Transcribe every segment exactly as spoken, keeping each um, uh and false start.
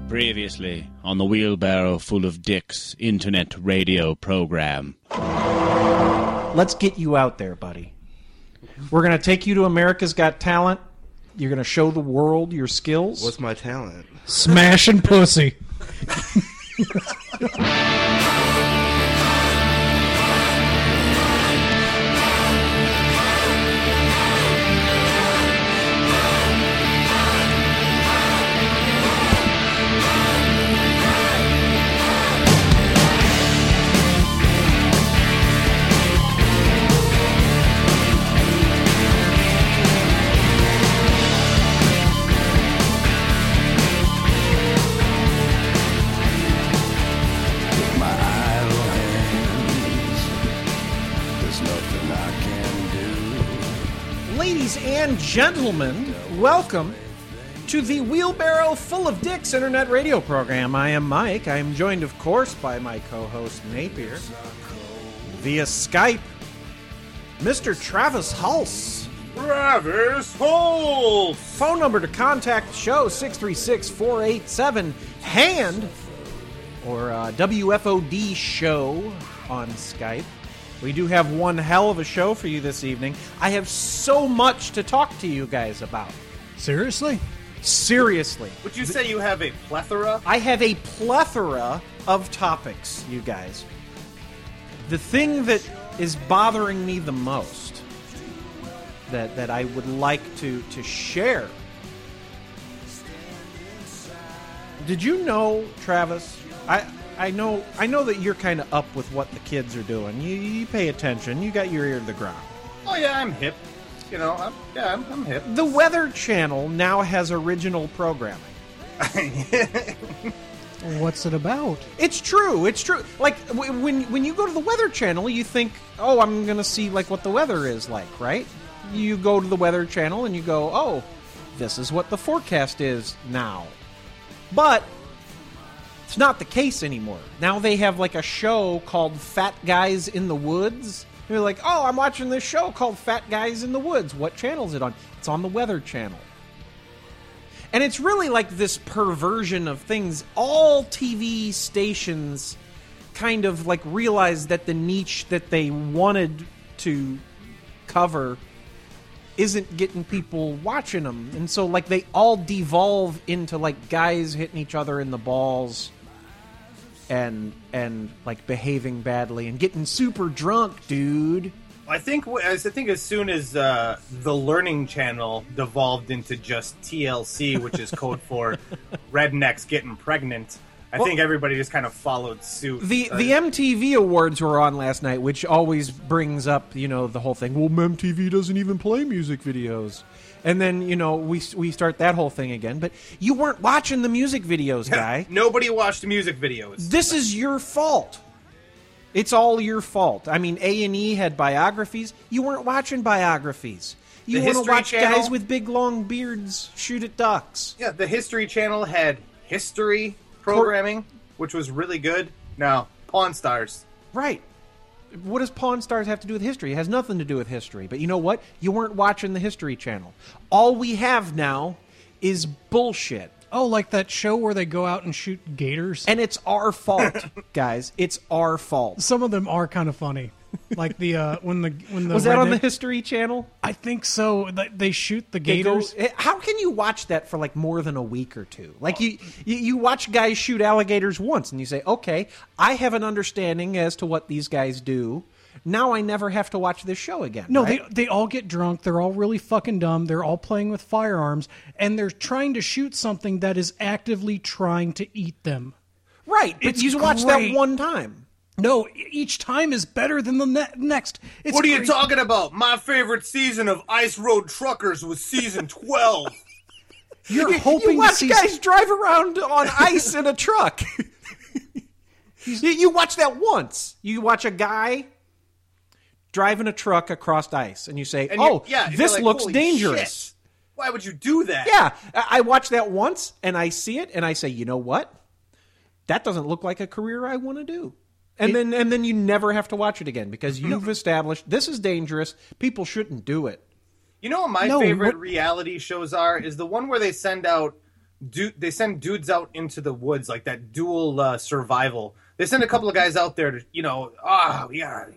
Previously on the Wheelbarrow Full of Dicks internet radio program. Let's get you out there, buddy. We're going to take you to America's Got Talent. You're going to show the world your skills. What's my talent? Smashing pussy. Ladies and gentlemen, welcome to the Wheelbarrow Full of Dicks internet radio program. I am Mike. I am joined, of course, by my co-host Napier. Via Skype, Mister Travis Hulse. Travis Hulse! Phone number to contact the show, six three six, four eight seven, HAND, or uh, W F O D show on Skype. We do have one hell of a show for you this evening. I have so much to talk to you guys about. Seriously? Seriously. Would you say you have a plethora? I have a plethora of topics, you guys. The thing that is bothering me the most, that, that I would like to, to share. Did you know, Travis, I... I know I know that you're kind of up with what the kids are doing. You, you pay attention. You got your ear to the ground. Oh, yeah, I'm hip. You know, I'm, yeah, I'm, I'm hip. The Weather Channel now has original programming. What's it about? It's true. It's true. Like, w- when when you go to the Weather Channel, you think, oh, I'm going to see, like, what the weather is like, right? You go to the Weather Channel and you go, oh, this is what the forecast is now. But it's not the case anymore. Now they have like a show called Fat Guys in the Woods. You're like, oh, I'm watching this show called Fat Guys in the Woods. What channel is it on? It's on the Weather Channel. And it's really like this perversion of things. All T V stations kind of like realized that the niche that they wanted to cover isn't getting people watching them. And so like they all devolve into like guys hitting each other in the balls and and like behaving badly and getting super drunk, dude. I think I think as soon as uh, the Learning Channel devolved into just T L C, which is code for rednecks getting pregnant, I well, think everybody just kind of followed suit. The uh, the M T V Awards were on last night, which always brings up, you know, the whole thing. Well, M T V doesn't even play music videos. And then, you know, we we start that whole thing again. But you weren't watching the music videos, guy. Nobody watched the music videos. This is your fault. It's all your fault. I mean, A and E had biographies. You weren't watching biographies. You want to watch Channel, guys with big, long beards shoot at ducks. Yeah, the History Channel had history programming, which was really good. No, Pawn Stars. Right. What does Pawn Stars have to do with history? It has nothing to do with history. But you know what? You weren't watching the History Channel. All we have now is bullshit. Oh, like that show where they go out and shoot gators? And it's our fault, guys. It's our fault. Some of them are kind of funny. Like the uh, when the when the was that on redneck- the History Channel? I think so. They, they shoot the They go- gators. how can you watch that for like more than a week or two? Like you, you, you watch guys shoot alligators once, and you say, "Okay, I have an understanding as to what these guys do. Now I never have to watch this show again." No, right? they they all get drunk. They're all really fucking dumb. They're all playing with firearms, and they're trying to shoot something that is actively trying to eat them. Right, but It's you watch that great. one time. No, each time is better than the ne- next. It's What are you great. talking about? My favorite season of Ice Road Truckers was season twelve. You're You, hoping you watch to see guys drive around on ice in a truck. you, you watch that once. You watch a guy driving a truck across ice, and you say, And you're- "Oh, yeah, you're this like, looks "Holy dangerous." shit. Why would you do that? Yeah, I I watch that once, and I see it, and I say, "You know what? That doesn't look like a career I want to do." And It- then and then you never have to watch it again because you've established this is dangerous. People shouldn't do it. You know what my No, favorite what- reality shows are? Is the one where they send out du- they send dudes out into the woods, like that dual uh, survival. They send a couple of guys out there to, you know, ah, oh, we gotta,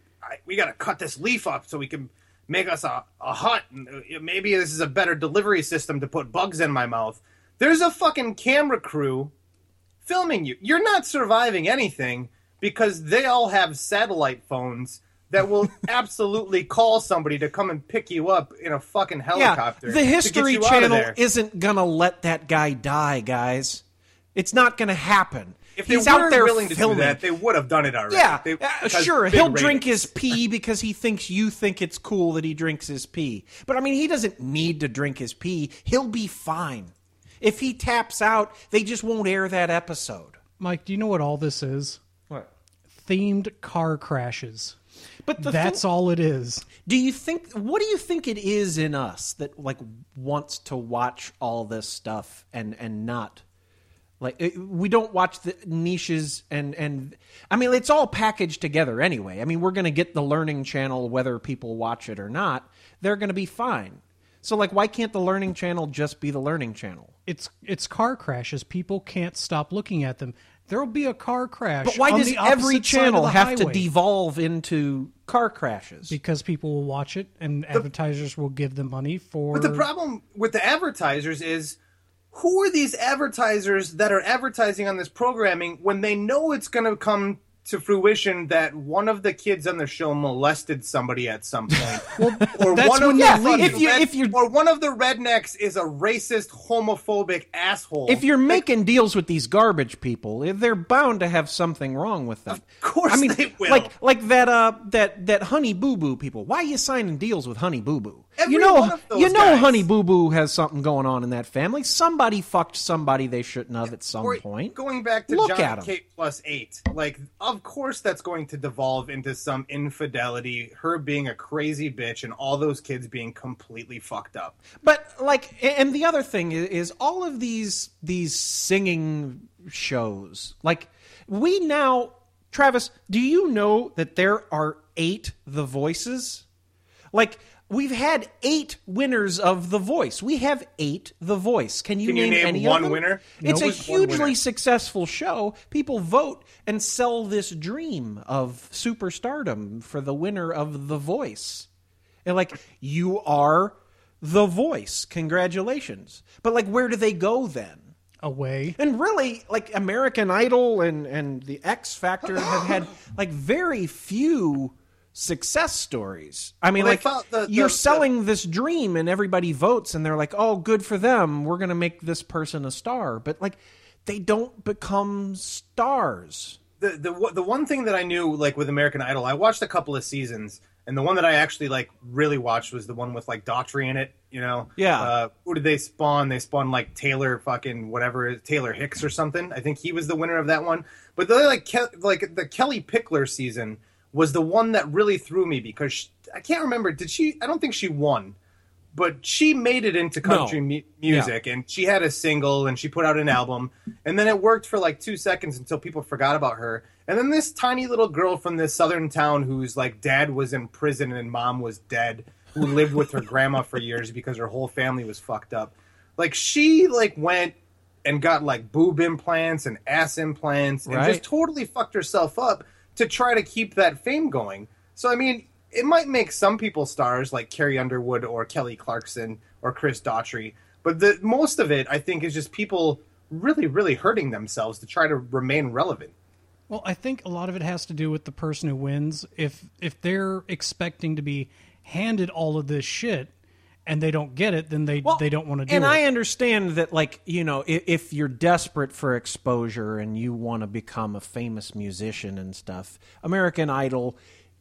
we gotta cut this leaf up so we can make us a, a hut. And maybe this is a better delivery system to put bugs in my mouth. There's a fucking camera crew filming you. You're not surviving anything because they all have satellite phones that will absolutely call somebody to come and pick you up in a fucking helicopter. Yeah, the History Channel is isn't gonna let that guy die, guys. It's not gonna happen. If they He's were out there willing to filming. do that, they would have done it already. Yeah, They, uh, sure. He'll ratings. drink his pee because he thinks you think it's cool that he drinks his pee. But I mean, he doesn't need to drink his pee. He'll be fine. If he taps out, they just won't air that episode. Mike, do you know what all this is? What? Themed car crashes. But the that's thing, all it is. Do you think? What do you think it is in us that like wants to watch all this stuff and and not like it, we don't watch the niches and and I mean it's all packaged together anyway. I mean we're going to get the Learning Channel whether people watch it or not. They're going to be fine. So like why can't the Learning Channel just be the Learning Channel? It's it's car crashes. People can't stop looking at them. There will be a car crash. But why on does the every opposite side of channel the have highway. to devolve into car crashes? Because people will watch it and advertisers will give them money for... But the problem with the advertisers is, who are these advertisers that are advertising on this programming when they know it's going to come to fruition that one of the kids on the show molested somebody at some point, well, or that's one of when the you fucking leave. If you- red- if you- or one of the rednecks is a racist, homophobic asshole. If you're making deals with these garbage people, they're bound to have something wrong with them. Of course I mean, they will. Like like that uh that that Honey Boo Boo people. Why are you signing deals with Honey Boo Boo? Every You know one of those you know guys. Honey Boo Boo has something going on in that family. Somebody fucked somebody they shouldn't have at some Or point. Going back to Look John at 'em. Kate plus eight, like, of course that's going to devolve into some infidelity, her being a crazy bitch, and all those kids being completely fucked up. But like, and the other thing is, is all of these these singing shows. Like, we now, Travis, do you know that there are eight The Voices? Like, we've had eight winners of The Voice. We have eight The Voice. Can you Can you name, name any one of them? winner? It's Nope. a Just one hugely winner. successful show. People vote and sell this dream of superstardom for the winner of The Voice. And like, you are The Voice. Congratulations. But like, where do they go then? Away. And really, like, American Idol and, and the X Factor have had like very few success stories. I mean, Well, they like, found the- the- you're the- selling this dream and everybody votes and they're like, oh, good for them. We're going to make this person a star. But like, they don't become stars. The the the one thing that I knew, like, with American Idol, I watched a couple of seasons, and the one that I actually like really watched was the one with like Daughtry in it. You know, Yeah. Uh, who did they spawn? They spawned like Taylor fucking whatever Taylor Hicks or something. I think he was the winner of that one. But the like Ke- like the Kelly Pickler season was the one that really threw me because she, I can't remember. Did she? I don't think she won, but she made it into country No. mu- music, and she had a single, and she put out an album, and then it worked for like two seconds until people forgot about her. And then this tiny little girl from this southern town whose like dad was in prison and mom was dead, who lived with her grandma for years because her whole family was fucked up. Like, she like went and got like boob implants and ass implants and Right. just totally fucked herself up to try to keep that fame going. So, I mean, it might make some people stars like Carrie Underwood or Kelly Clarkson or Chris Daughtry, but the most of it, I think, is just people really, really hurting themselves to try to remain relevant. Well, I think a lot of it has to do with the person who wins. If if they're expecting to be handed all of this shit and they don't get it, then they Well, they don't want to do and it. I understand that, like, you know, if, if you're desperate for exposure and you want to become a famous musician and stuff, American Idol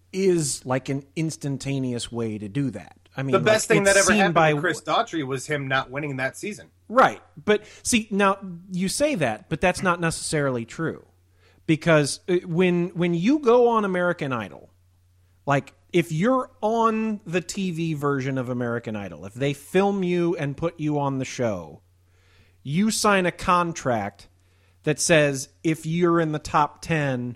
is like an instantaneous way to do that. I mean, The best like, thing that it's ever seen happened by to Chris Daughtry was him not winning that season. Right. But see, now you say that, but that's not necessarily true. Because uh, when when you go on American Idol, like, if you're on the T V version of American Idol, if they film you and put you on the show, you sign a contract that says if you're in the top ten,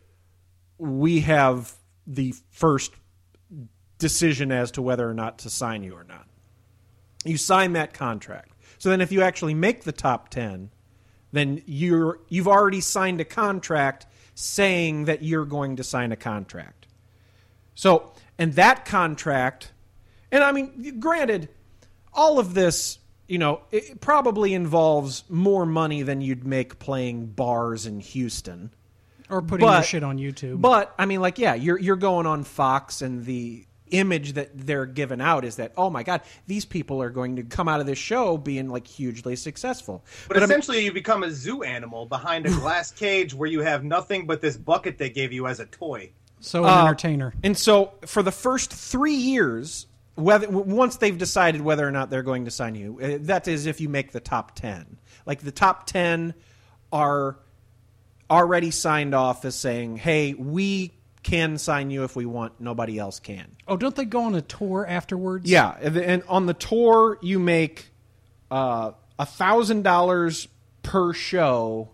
we have the first decision as to whether or not to sign you or not. You sign that contract. So then if you actually make the top ten, then you're you've already signed a contract saying that you're going to sign a contract. So, and that contract, and I mean, granted, all of this, you know, it probably involves more money than you'd make playing bars in Houston. Or putting But- your shit on YouTube. But I mean, like, yeah, you're you're going on Fox, and the image that they're giving out is that, oh my God, these people are going to come out of this show being like hugely successful. But, I mean- essentially, you become a zoo animal behind a glass cage where you have nothing but this bucket they gave you as a toy. so an Uh, entertainer. And so for the first three years, whether w- once they've decided whether or not they're going to sign you, uh, that is if you make the top ten. Like the top ten are already signed off as saying, hey, we can sign you if we want, nobody else can. Oh, don't they go on a tour afterwards? Yeah, and and on the tour you make uh, one thousand dollars per show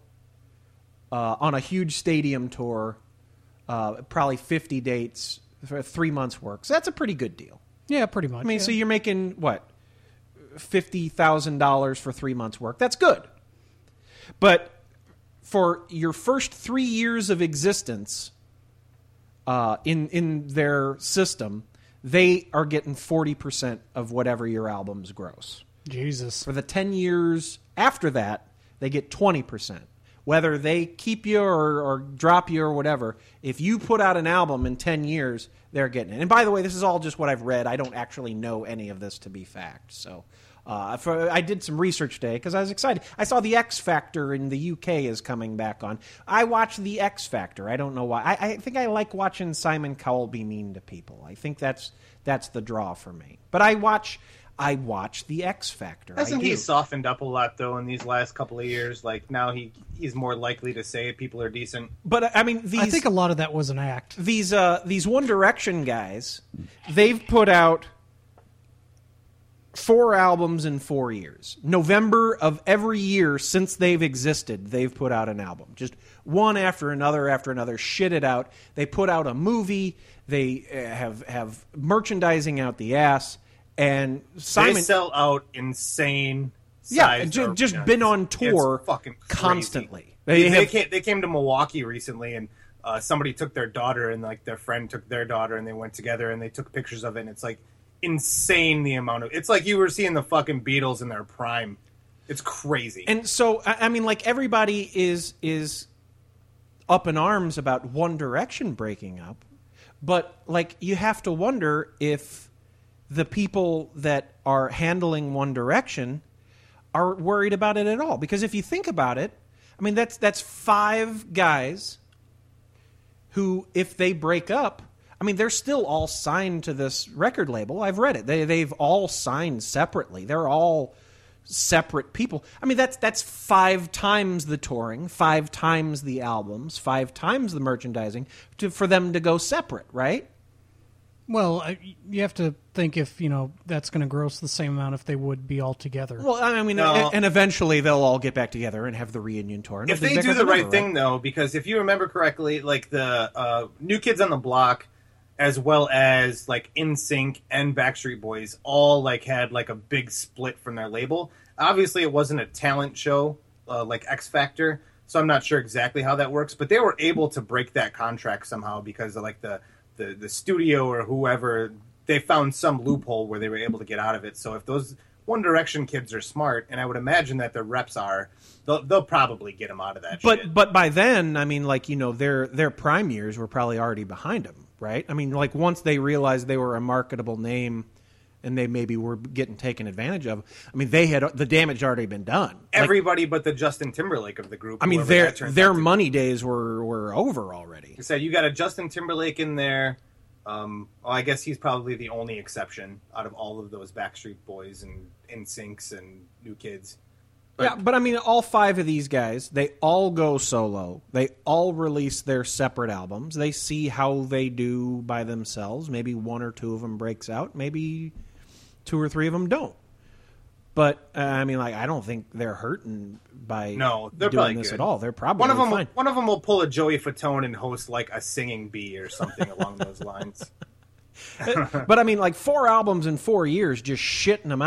uh, on a huge stadium tour, uh, probably fifty dates for three months' work. So that's a pretty good deal. Yeah, pretty much. I mean, yeah. so you're making, what, fifty thousand dollars for three months' work. That's good. But for your first three years of existence uh, in, in their system, they are getting forty percent of whatever your albums gross. Jesus. For the ten years after that, they get twenty percent. Whether they keep you or, or drop you or whatever, if you put out an album in ten years, they're getting it. And by the way, this is all just what I've read. I don't actually know any of this to be fact. So uh, for, I did some research today because I was excited. I saw the X Factor in the U K is coming back on. I watched the X Factor. I don't know why. I, I think I like watching Simon Cowell be mean to people. I think that's that's the draw for me. But I watch... I watch the X Factor. Hasn't I do. he softened up a lot though in these last couple of years? Like now he he's more likely to say people are decent. But I mean, these I think a lot of that was an act. these uh, these One Direction guys, they've put out four albums in four years. November of every year since they've existed, they've put out an album. Just one after another after another, shit it out. They put out a movie. They uh, have have merchandising out the ass. And Simon They sell out insane. Yeah, size ju- just arenas. been on It's tour fucking crazy. constantly. They, They they, have- came, they came to Milwaukee recently, and uh, somebody took their daughter, and like their friend took their daughter, and they went together, and they took pictures of it. And it's like insane the amount of. It's like you were seeing the fucking Beatles in their prime. It's crazy. And so, I I mean, like, everybody is is up in arms about One Direction breaking up, but like, you have to wonder if the people that are handling One Direction are worried about it at all. Because if you think about it, I mean, that's that's five guys who, if they break up, I mean, they're still all signed to this record label. I've read it. They they've all signed separately. They're all separate people. I mean, that's that's five times the touring, five times the albums, five times the merchandising to, for them to go separate, right? Well, I, you have to think if, you know, that's going to gross the same amount if they would be all together. Well, I mean, No. and, and eventually they'll all get back together and have the reunion tour. And if they'll be they back do on the right number, thing, though, because if you remember correctly, like the uh, New Kids on the Block, as well as like N Sync and Backstreet Boys, all like had like a big split from their label. Obviously, it wasn't a talent show uh, like X Factor, so I'm not sure exactly how that works. But they were able to break that contract somehow because of like the the, the studio or whoever. They found some loophole where they were able to get out of it. So if those One Direction kids are smart, and I would imagine that their reps are, they'll, they'll probably get them out of that But shit. but by then, I mean, like, you know, their their prime years were probably already behind them, right? I mean, like, once they realized they were a marketable name and they maybe were getting taken advantage of, I mean, they had the damage already been done. Like, Everybody but the Justin Timberlake of the group. I mean, whoever their that turns their out to be. money days were were over already. You said you got a Justin Timberlake in there. Um, well, I guess he's probably the only exception out of all of those Backstreet Boys and N Syncs and New Kids. But Yeah, but I mean, all five of these guys, they all go solo. They all release their separate albums. They see how they do by themselves. Maybe one or two of them breaks out. Maybe two or three of them don't. But uh, I mean, like, I don't think they're hurting by No, they're doing probably this good. at all. They're probably one of them, fine. one of them will pull a Joey Fatone and host like a singing bee or something along those lines. But I mean, like, four albums in four years, just shitting them out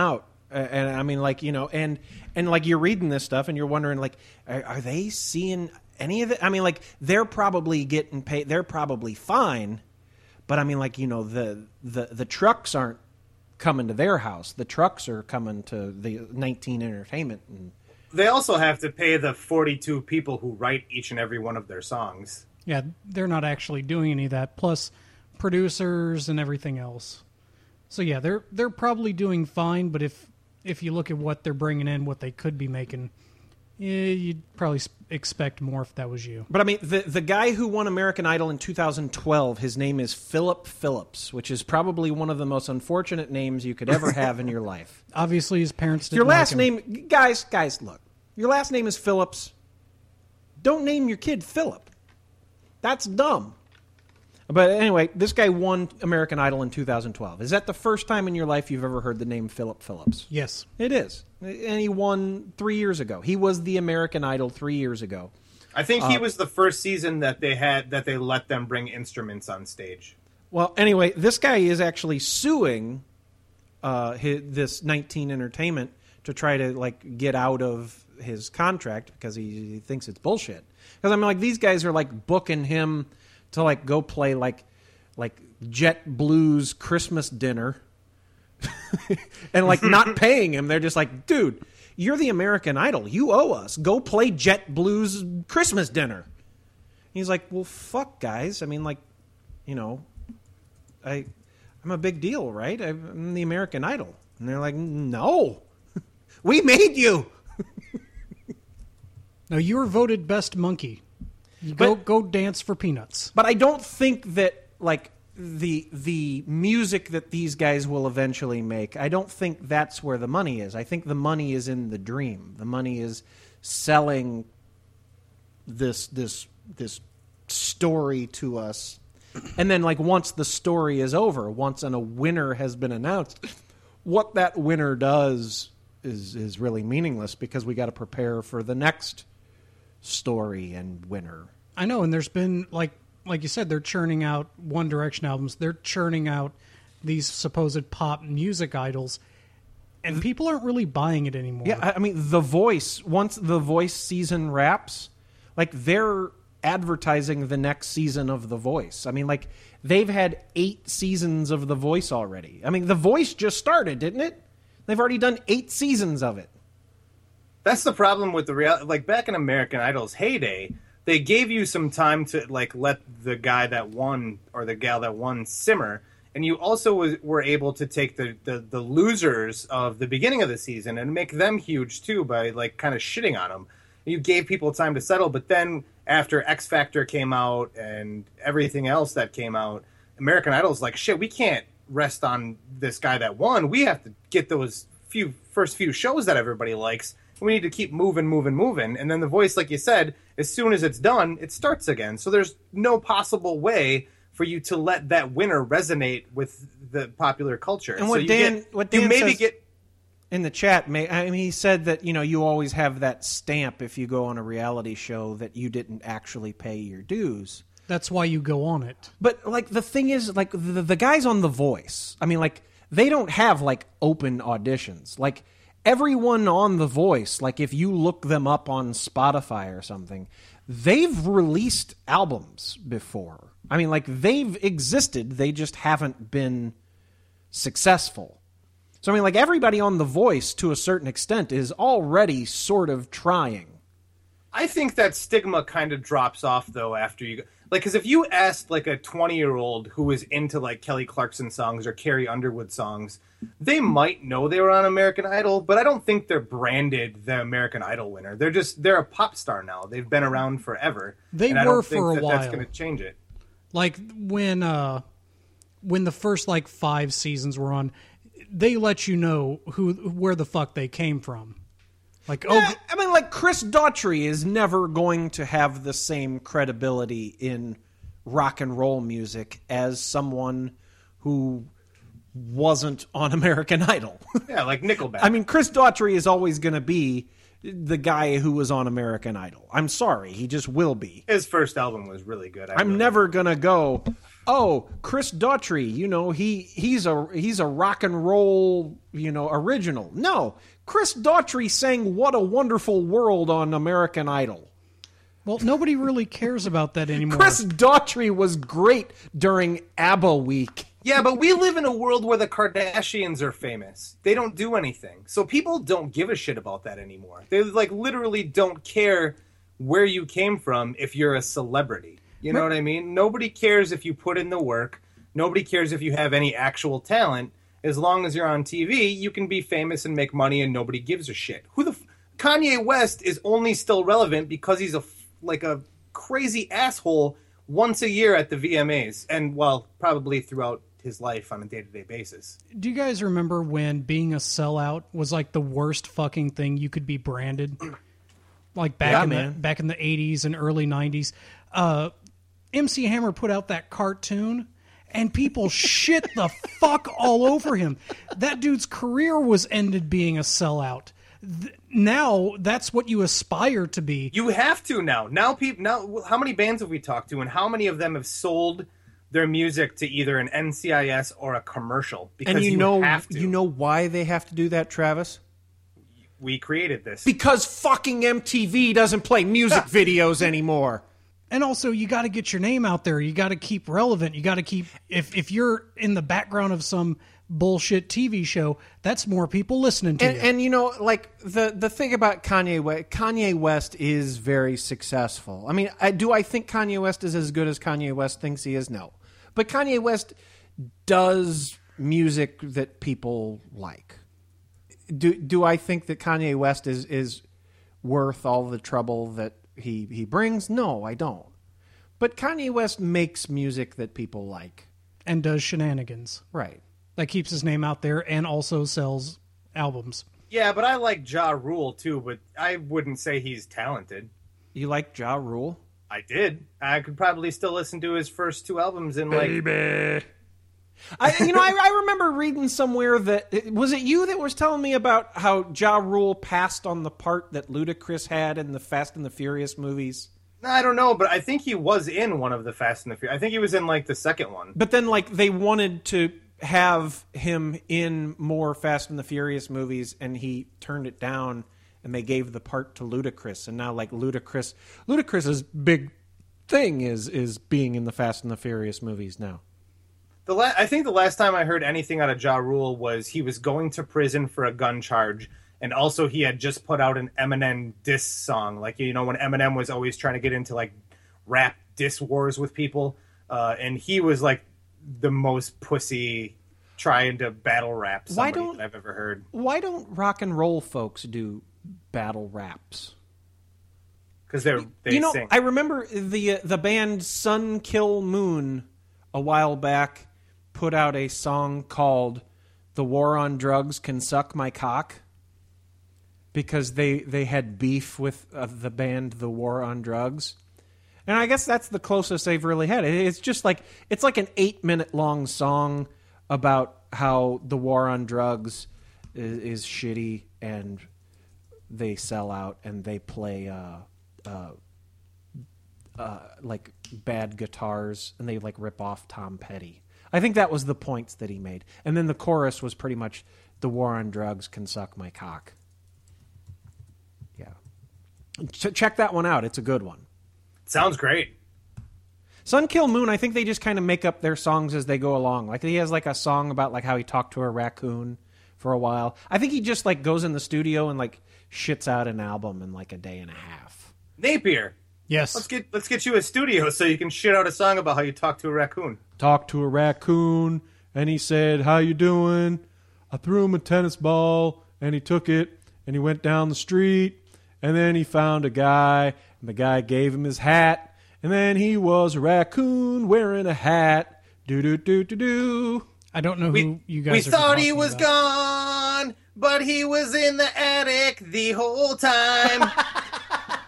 Uh, and I mean, like, you know, and and like you're reading this stuff and you're wondering, like, are, are they seeing any of it? I mean, like, they're probably getting paid. They're probably fine. But I mean, like, you know, the the, the trucks aren't coming to their house. The trucks are coming to the nineteen Entertainment. And they also have to pay the forty-two people who write each and every one of their songs. Yeah, they're not actually doing any of that. Plus, producers and everything else. So yeah, they're they're probably doing fine. But if if you look at what they're bringing in, what they could be making, yeah, you'd probably expect more if that was you. But I mean, the the guy who won American Idol in two thousand twelve, his name is Philip Phillips, which is probably one of the most unfortunate names you could ever have in your life. Obviously, his parents didn't Your last like him. name, guys, guys, look. Your last name is Phillips. Don't name your kid Philip. That's dumb. But anyway, this guy won American Idol in two thousand twelve. Is that the first time in your life you've ever heard the name Philip Phillips? Yes. It is. And he won three years ago. He was the American Idol three years ago. I think he Uh, was the first season that they had that they let them bring instruments on stage. Well, anyway, this guy is actually suing uh, his, this nineteen Entertainment to try to like get out of his contract because he, he thinks it's bullshit. Because I mean, like these guys are like booking him to like go play like like Jet Blues Christmas dinner, and like not paying him. They're just like, dude, you're the American Idol. You owe us. Go play Jet Blues Christmas dinner. He's like, well, fuck, guys. I mean, like, you know, I I'm a big deal, right? I'm the American Idol, and they're like, no, we made you. No, you were voted best monkey. You go But- go dance for peanuts. But I don't think that like the the music that these guys will eventually make, I don't think that's where the money is. I think the money is in the dream. The money is selling this this this story to us. And then like once the story is over, once and a winner has been announced, what that winner does is is really meaningless because we got to prepare for the next story and winner. I know, and there's been like like you said, they're churning out One Direction albums. They're churning out these supposed pop music idols, and people aren't really buying it anymore. Yeah, I I mean, The Voice, once The Voice season wraps, like, they're advertising the next season of The Voice. I mean, like, they've had eight seasons of The Voice already. I mean, The Voice just started, didn't it? They've already done eight seasons of it. That's the problem with the real. Like back in American Idol's heyday, they gave you some time to like let the guy that won or the gal that won simmer, and you also was, were able to take the, the the losers of the beginning of the season and make them huge too by like kind of shitting on them. You gave people time to settle, but then after X Factor came out and everything else that came out, American Idol's like, shit, we can't rest on this guy that won. We have to get those few first few shows that everybody likes. We need to keep moving, moving, moving. And then The Voice, like you said, as soon as it's done, it starts again. So there's no possible way for you to let that winner resonate with the popular culture. And so what you Dan, get, what you Dan maybe says get in the chat, may, I mean, he said that, you know, you always have that stamp if you go on a reality show that you didn't actually pay your dues. That's why you go on it. But, like, the thing is, like, the, the guys on The Voice, I mean, like, they don't have, like, open auditions. Like, everyone on The Voice, like, if you look them up on Spotify or something, they've released albums before. I mean, like, they've existed. They just haven't been successful. So, I mean, like, everybody on The Voice, to a certain extent, is already sort of trying. I think that stigma kind of drops off though after you go, like, because if you asked like a twenty year old who was into like Kelly Clarkson songs or Carrie Underwood songs, they might know they were on American Idol, but I don't think they're branded the American Idol winner. They're just they're a pop star now. They've been around forever. They and I were don't think for a that while. That's going to change it. Like when uh, when the first like five seasons were on, they let you know who where the fuck they came from. Like, oh, Yeah, I mean, like, Chris Daughtry is never going to have the same credibility in rock and roll music as someone who wasn't on American Idol. Yeah, like Nickelback. I mean, Chris Daughtry is always going to be the guy who was on American Idol. I'm sorry, he just will be. His first album was really good. I I'm really never gonna go, oh, Chris Daughtry, you know, he he's a he's a rock and roll, you know, original. No, Chris Daughtry sang "What a Wonderful World" on American Idol. Well, nobody really cares about that anymore. Chris Daughtry was great during ABBA week. Yeah, but we live in a world where the Kardashians are famous. They don't do anything. So people don't give a shit about that anymore. They like literally don't care where you came from if you're a celebrity. You know what I mean? Nobody cares if you put in the work. Nobody cares if you have any actual talent. As long as you're on T V, you can be famous and make money and nobody gives a shit. Who the f- Kanye West is only still relevant because he's a f- like a crazy asshole once a year at the V M As and well, probably throughout his life on a day-to-day basis. Do you guys remember when being a sellout was like the worst fucking thing you could be branded? Like back Yeah, in man. the back in the eighties and early nineties. Uh, M C Hammer put out that cartoon and people shit the fuck all over him. That dude's career was ended being a sellout. Th- now that's what you aspire to be. You have to now. Now people now how many bands have we talked to and how many of them have sold their music to either an N C I S or a commercial? Because And you, you know have to. you know why they have to do that, Travis? We created this. Because fucking M T V doesn't play music videos anymore. And also, you got to get your name out there. You got to keep relevant. You got to keep if if you're in the background of some bullshit T V show, that's more people listening to And, you. and you know, like the the thing about Kanye West, Kanye West is very successful. I mean, I, do I think Kanye West is as good as Kanye West thinks he is? No, but Kanye West does music that people like. Do do I think that Kanye West is is worth all the trouble that he he brings? No, I don't. But Kanye West makes music that people like. and does shenanigans. Right. That keeps his name out there and also sells albums. Yeah, but I like Ja Rule too, but I wouldn't say he's talented. You like Ja Rule? I did. I could probably still listen to his first two albums in like Baby. I, you know, I, I remember reading somewhere that was it you that was telling me about how Ja Rule passed on the part that Ludacris had in the Fast and the Furious movies. I don't know, but I think he was in one of the Fast and the Furious. I think he was in like the second one. But then, like, they wanted to have him in more Fast and the Furious movies, and he turned it down, and they gave the part to Ludacris. And now, like, Ludacris, Ludacris's big thing is is being in the Fast and the Furious movies now. The la- I think the last time I heard anything out of Ja Rule was he was going to prison for a gun charge, and also he had just put out an Eminem diss song. Like, you know, when Eminem was always trying to get into, like, rap diss wars with people, uh, and he was, like, the most pussy trying to battle rap somebody Why don't- that I've ever heard. Why don't rock and roll folks do battle raps? Because they're they you know, sing. I remember the uh, the band Sun Kill Moon a while back put out a song called "The War on Drugs Can Suck My Cock" because they they had beef with uh, the band The War on Drugs. And I guess that's the closest they've really had. It- It's just like it's like an eight minute long song about how the war on drugs is, is shitty and they sell out and they play uh, uh, uh, like bad guitars and they like rip off Tom Petty. I think that was the points that he made. And then the chorus was pretty much "The war on drugs can suck my cock." Yeah, Ch- check that one out. It's a good one. Sounds great. Sun Kill Moon, I think they just kind of make up their songs as they go along. Like he has like a song about like how he talked to a raccoon for a while. I think he just like goes in the studio and like shits out an album in like a day and a half. Napier, Yes. let's get let's get you a studio so you can shit out a song about how you talk to a raccoon. Talked to a raccoon and he said, "How you doing?" I threw him a tennis ball and he took it and he went down the street and then he found a guy and the guy gave him his hat and then he was a raccoon wearing a hat. Do do do do do. I don't know who We, you guys we are thought he talking was about. gone, but he was in the attic the whole time.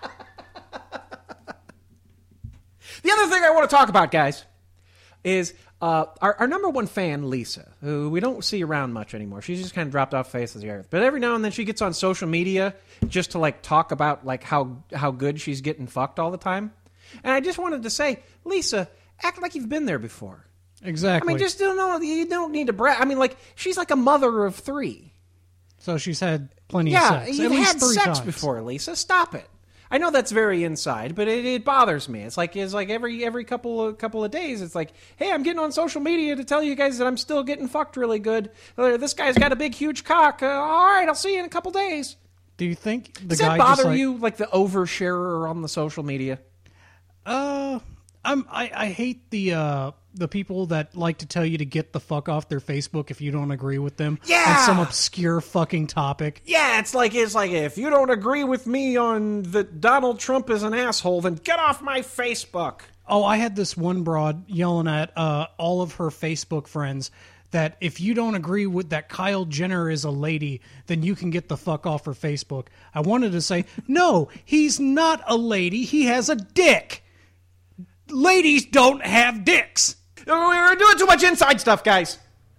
The other thing I want to talk about, guys, is Uh, our, our number one fan, Lisa, who we don't see around much anymore. She's just kind of dropped off the face of the earth. But every now and then she gets on social media just to like talk about like how how good she's getting fucked all the time. And I just wanted to say, Lisa, act like you've been there before. Exactly. I mean, just don't know. You don't need to brag. I mean, like she's like a mother of three. So she's had plenty Yeah, of sex. you've At least had three sex times. before, Lisa. Stop it. I know that's very inside, but it, it bothers me. It's like it's like every every couple of couple of days, it's like, hey, I'm getting on social media to tell you guys that I'm still getting fucked really good. Uh, This guy's got a big, huge cock. Uh, all right, I'll see you in a couple days. Do you think the Does guy that bother just, like, you, like the oversharer on the social media? Uh, I'm I, I hate the uh the people that like to tell you to get the fuck off their Facebook if you don't agree with them Yeah! on some obscure fucking topic. Yeah, it's like it's like if you don't agree with me on that Donald Trump is an asshole, then get off my Facebook. Oh, I had this one broad yelling at uh all of her Facebook friends that if you don't agree with that Kyle Jenner is a lady, then you can get the fuck off her Facebook. I wanted to say, no, he's not a lady. He has a dick. Ladies don't have dicks. We're doing too much inside stuff, guys.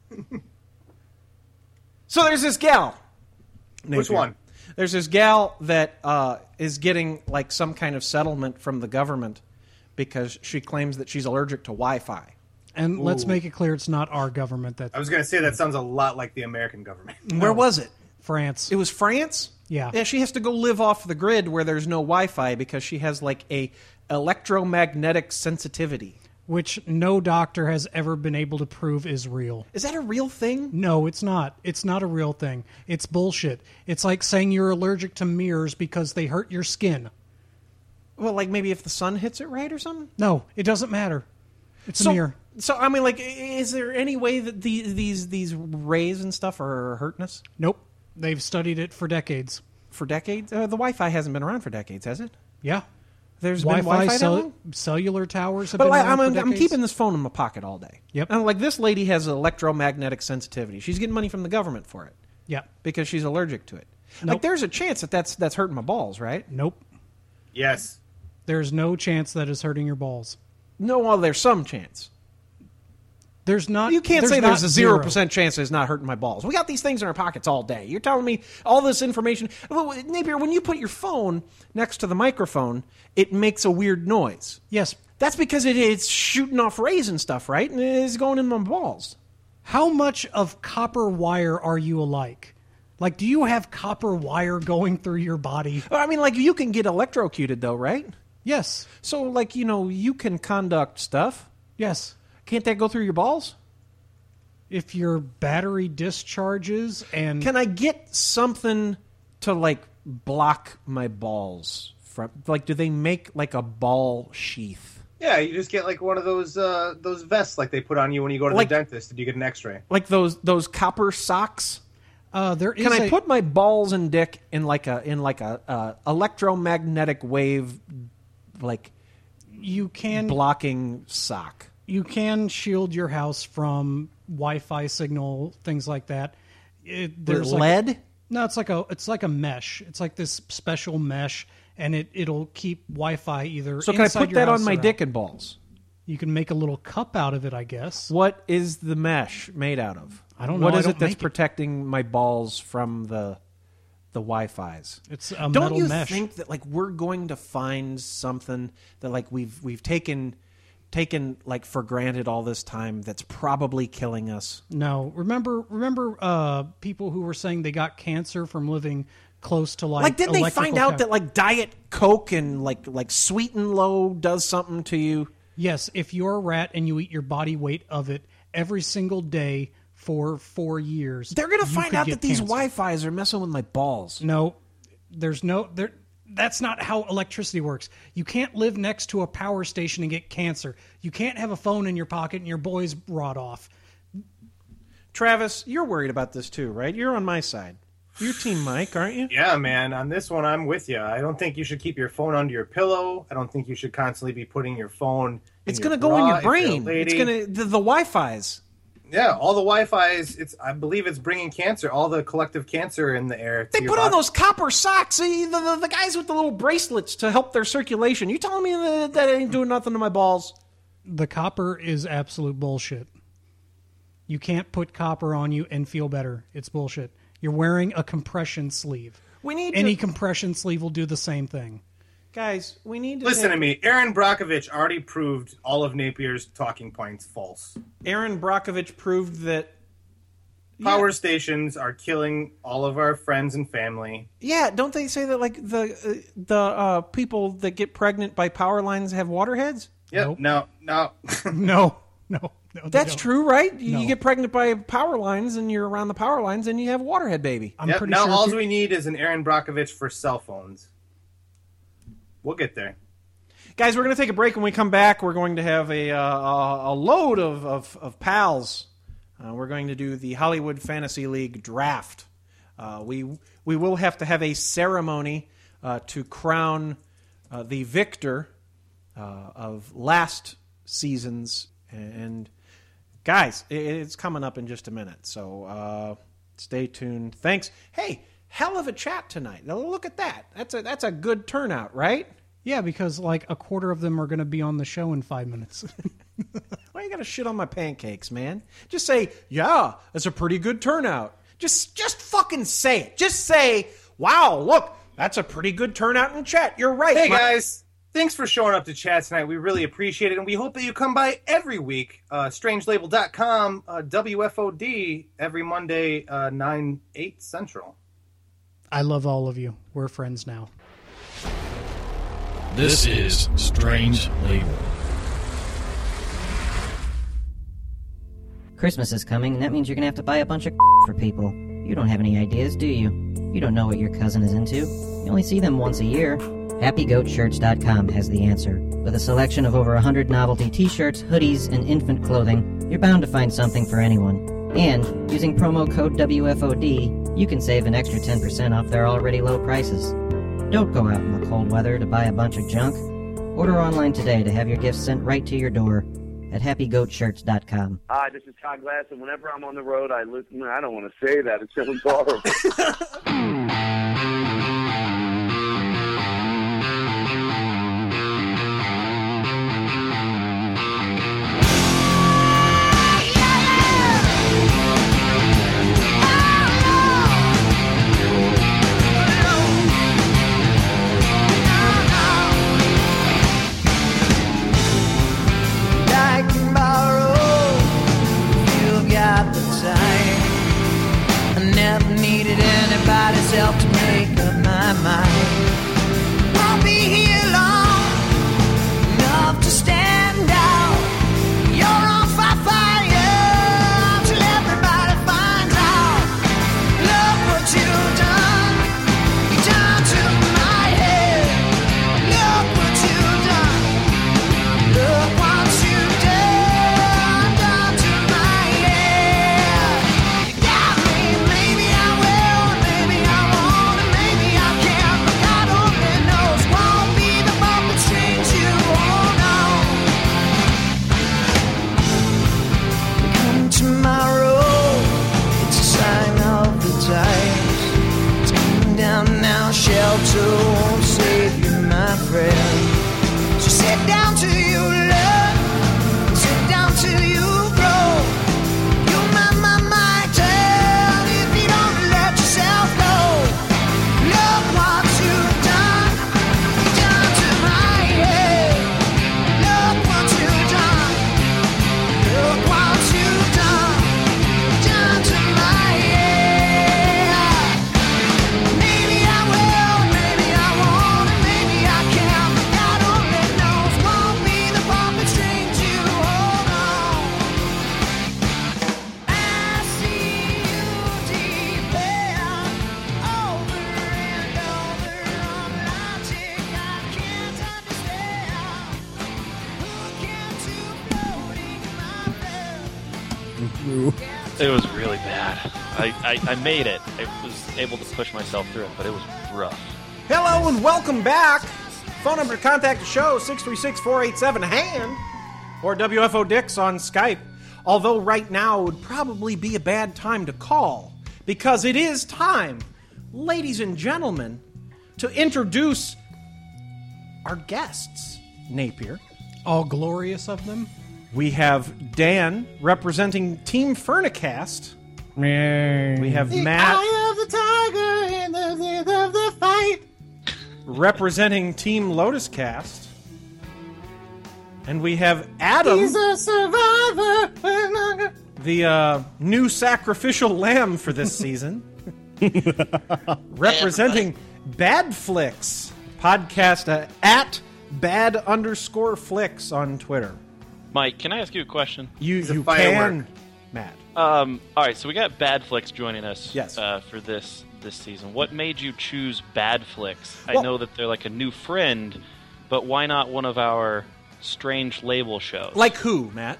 So there's this gal. Which Napier. one? There's this gal that uh, is getting like some kind of settlement from the government because she claims that she's allergic to Wi-Fi. And let's Ooh. make it clear it's not our government that I was going to say that sounds a lot like the American government. Where was it? France. It was France? Yeah. Yeah, she has to go live off the grid where there's no Wi-Fi because she has like a electromagnetic sensitivity. Which no doctor has ever been able to prove is real. Is that a real thing? No, it's not. It's not a real thing. It's bullshit. It's like saying you're allergic to mirrors because they hurt your skin. Well, like maybe if the sun hits it right or something? No, it doesn't matter. It's So, a mirror. so I mean, like, is there any way that these these these rays and stuff are hurting us Nope. They've studied it for decades. for decades? Uh, the Wi-Fi hasn't been around for decades, has it? Yeah. There's been Wi-Fi, Wi-Fi that cell- long? cellular towers have But been like, around I'm, for I'm decades. keeping this phone in my pocket all day. Yep. And like this lady has electromagnetic sensitivity. She's getting money from the government for it Yeah. because she's allergic to it. Like Nope. there's a chance that that's that's hurting my balls, right? Nope. Yes. There's no chance that is hurting your balls. No, well, there's some chance. There's not. You can't there's say there's not a zero percent chance it's not hurting my balls. We got these things in our pockets all day. You're telling me all this information. Well, Napier, when you put your phone next to the microphone, it makes a weird noise. Yes. That's because it, it's shooting off rays and stuff, right? And it's going in my balls. How much of copper wire are you alike? Like, do you have copper wire going through your body? Well, I mean, like, you can get electrocuted, though, right? Yes. So, like, you know, you can conduct stuff. Yes. Can't that go through your balls? If your battery discharges and Can I get something to, like, block my balls? From, like, do they make, like, a ball sheath? Yeah, you just get like one of those uh, those vests like they put on you when you go to Like- the dentist and you get an X-ray. Like those those copper socks? uh, there is Can I a- put my balls and dick in like a in like a uh, electromagnetic wave, like you can blocking sock? you can shield your house from Wi-Fi signal, things like that. It, there's like, lead. no, it's like a it's like a mesh. It's like this special mesh, and it it'll keep Wi-Fi either. So can I inside put your that on house my or out. dick and balls? You can make a little cup out of it, I guess. What is the mesh made out of? I don't know. What I is don't it that's make it. protecting my balls from the the Wi-Fi's? It's a Don't metal you mesh. think that like we're going to find something that like we've we've taken taken like for granted all this time that's probably killing us? No, remember remember uh, people who were saying they got cancer from living close to like Like, didn't they electrical find out co- that like Diet Coke and like like Sweet and Low does something to you? Yes, if you're a rat and you eat your body weight of it every single day for four years, They're gonna you find could out get that these cancer. Wi-Fi's are messing with my balls. No, there's no there. That's not how electricity works. You can't live next to a power station and get cancer. You can't have a phone in your pocket and your boys rot off. Travis, you're worried about this too, right? You're on my side. You're Team Mike, aren't you? Yeah, man. On this one, I'm with you. I don't think you should keep your phone under your pillow. I don't think you should constantly be putting your phone. In It's your going to go in bra your if you're a brain. lady. It's going to the, the Wi-Fi's. Yeah, all the Wi-Fi's. It's. I believe it's bringing cancer. All the collective cancer in the air. to They your put on body. those copper socks. The, the, the guys with the little bracelets to help their circulation. You telling me that, that ain't doing nothing to my balls? the copper is absolute bullshit. You can't put copper on you and feel better. It's bullshit. You're wearing a compression sleeve. We need Any to... compression sleeve will do the same thing. Guys, we need to... Listen take... to me. Aaron Brockovich already proved all of Napier's talking points false. Aaron Brockovich proved that... Power yeah. stations are killing all of our friends and family. Yeah, don't they say that like the uh, the uh, people that get pregnant by power lines have water heads? Yep. Nope. No, no. No, no, no. they That's don't. true, right? You, No. you get pregnant by power lines and you're around the power lines and you have a waterhead baby. I'm yep. pretty Now sure. all if you- we need is an Aaron Brockovich for cell phones. We'll get there. Guys, we're going to take a break. When we come back, we're going to have a, uh, a load of, of, of pals. Uh, we're going to do the Hollywood Fantasy League draft. Uh, we we will have to have a ceremony uh, to crown uh, the victor uh, of last season's. And guys, it, it's coming up in just a minute, so uh, stay tuned. Thanks. Hey, hell of a chat tonight. Now, look at that. That's a that's a good turnout, right? Yeah, because like a quarter of them are going to be on the show in five minutes. Why you gotta shit on my pancakes, man? Just say, yeah, that's a pretty good turnout. Just just fucking say it. Just say, wow, look, that's a pretty good turnout in chat. You're right. Hey, My- guys. Thanks for showing up to chat tonight. We really appreciate it, and we hope that you come by every week. Uh, strange label dot com, uh, W F O D, every Monday, uh, nine, eight Central. I love all of you. We're friends now. This is Strange Label. Christmas is coming, and that means you're gonna have to buy a bunch of for people. You don't have any ideas, do you? You don't know what your cousin is into. You only see them once a year. Happy Goat Shirts dot com has the answer. With a selection of over one hundred novelty t-shirts, hoodies, and infant clothing, you're bound to find something for anyone. And, using promo code W F O D, you can save an extra ten percent off their already low prices. Don't go out in the cold weather to buy a bunch of junk. Order online today to have your gifts sent right to your door at Happy Goat Shirts dot com. Hi, this is Todd Glass, and whenever I'm on the road, I listen. I don't want to say that. It sounds horrible. Anybody's help to make up my mind. Won't be here long enough to stand out. You're on fire till everybody finds out. Look what you've done. You've done to my head. Look what you've done. Look what you've done, done to my head. You got me, maybe I will, maybe I won't, and maybe I can, but God only knows. Won't be the puppet strings you hold on. Come tomorrow, it's a sign of the times. It's coming down now, shelter won't save you, my friend. So sit down till you learn, sit down till you grow. You'll mind my mind tell if you don't let yourself go. Look what you've done, done to my head. Look what you've done, look what you've done, done to my head. Maybe I will, maybe I won't, and maybe I can, but God only knows. Won't be the puppet strings you hold on. I see you deep down, over and over on logic I can't understand. Hook into floating my breath. It was really bad. I, I, I made it. I was able to push myself through it, but it was rough. Hello and welcome back. Phone number to contact the show, six three six, four eight seven, HAND, or W F O Dix on Skype. Although right now would probably be a bad time to call, because it is time, ladies and gentlemen, to introduce our guests. Napier. All glorious of them. We have Dan representing Team Furnicast. We have Matt of the tiger in the thick of the fight. representing Team Lotus Cast. And we have Adam, He's a survivor. the uh, new sacrificial lamb for this season, representing Bad Flicks podcast uh, at bad underscore flicks on Twitter. Mike, can I ask you a question? You It's a you firework. can, Matt. Um, all right, so we got Bad Flicks joining us Yes. uh, for this this season. What made you choose Bad Flicks? I Well- know that they're like a new friend, but why not one of our strange label shows? Like who, Matt?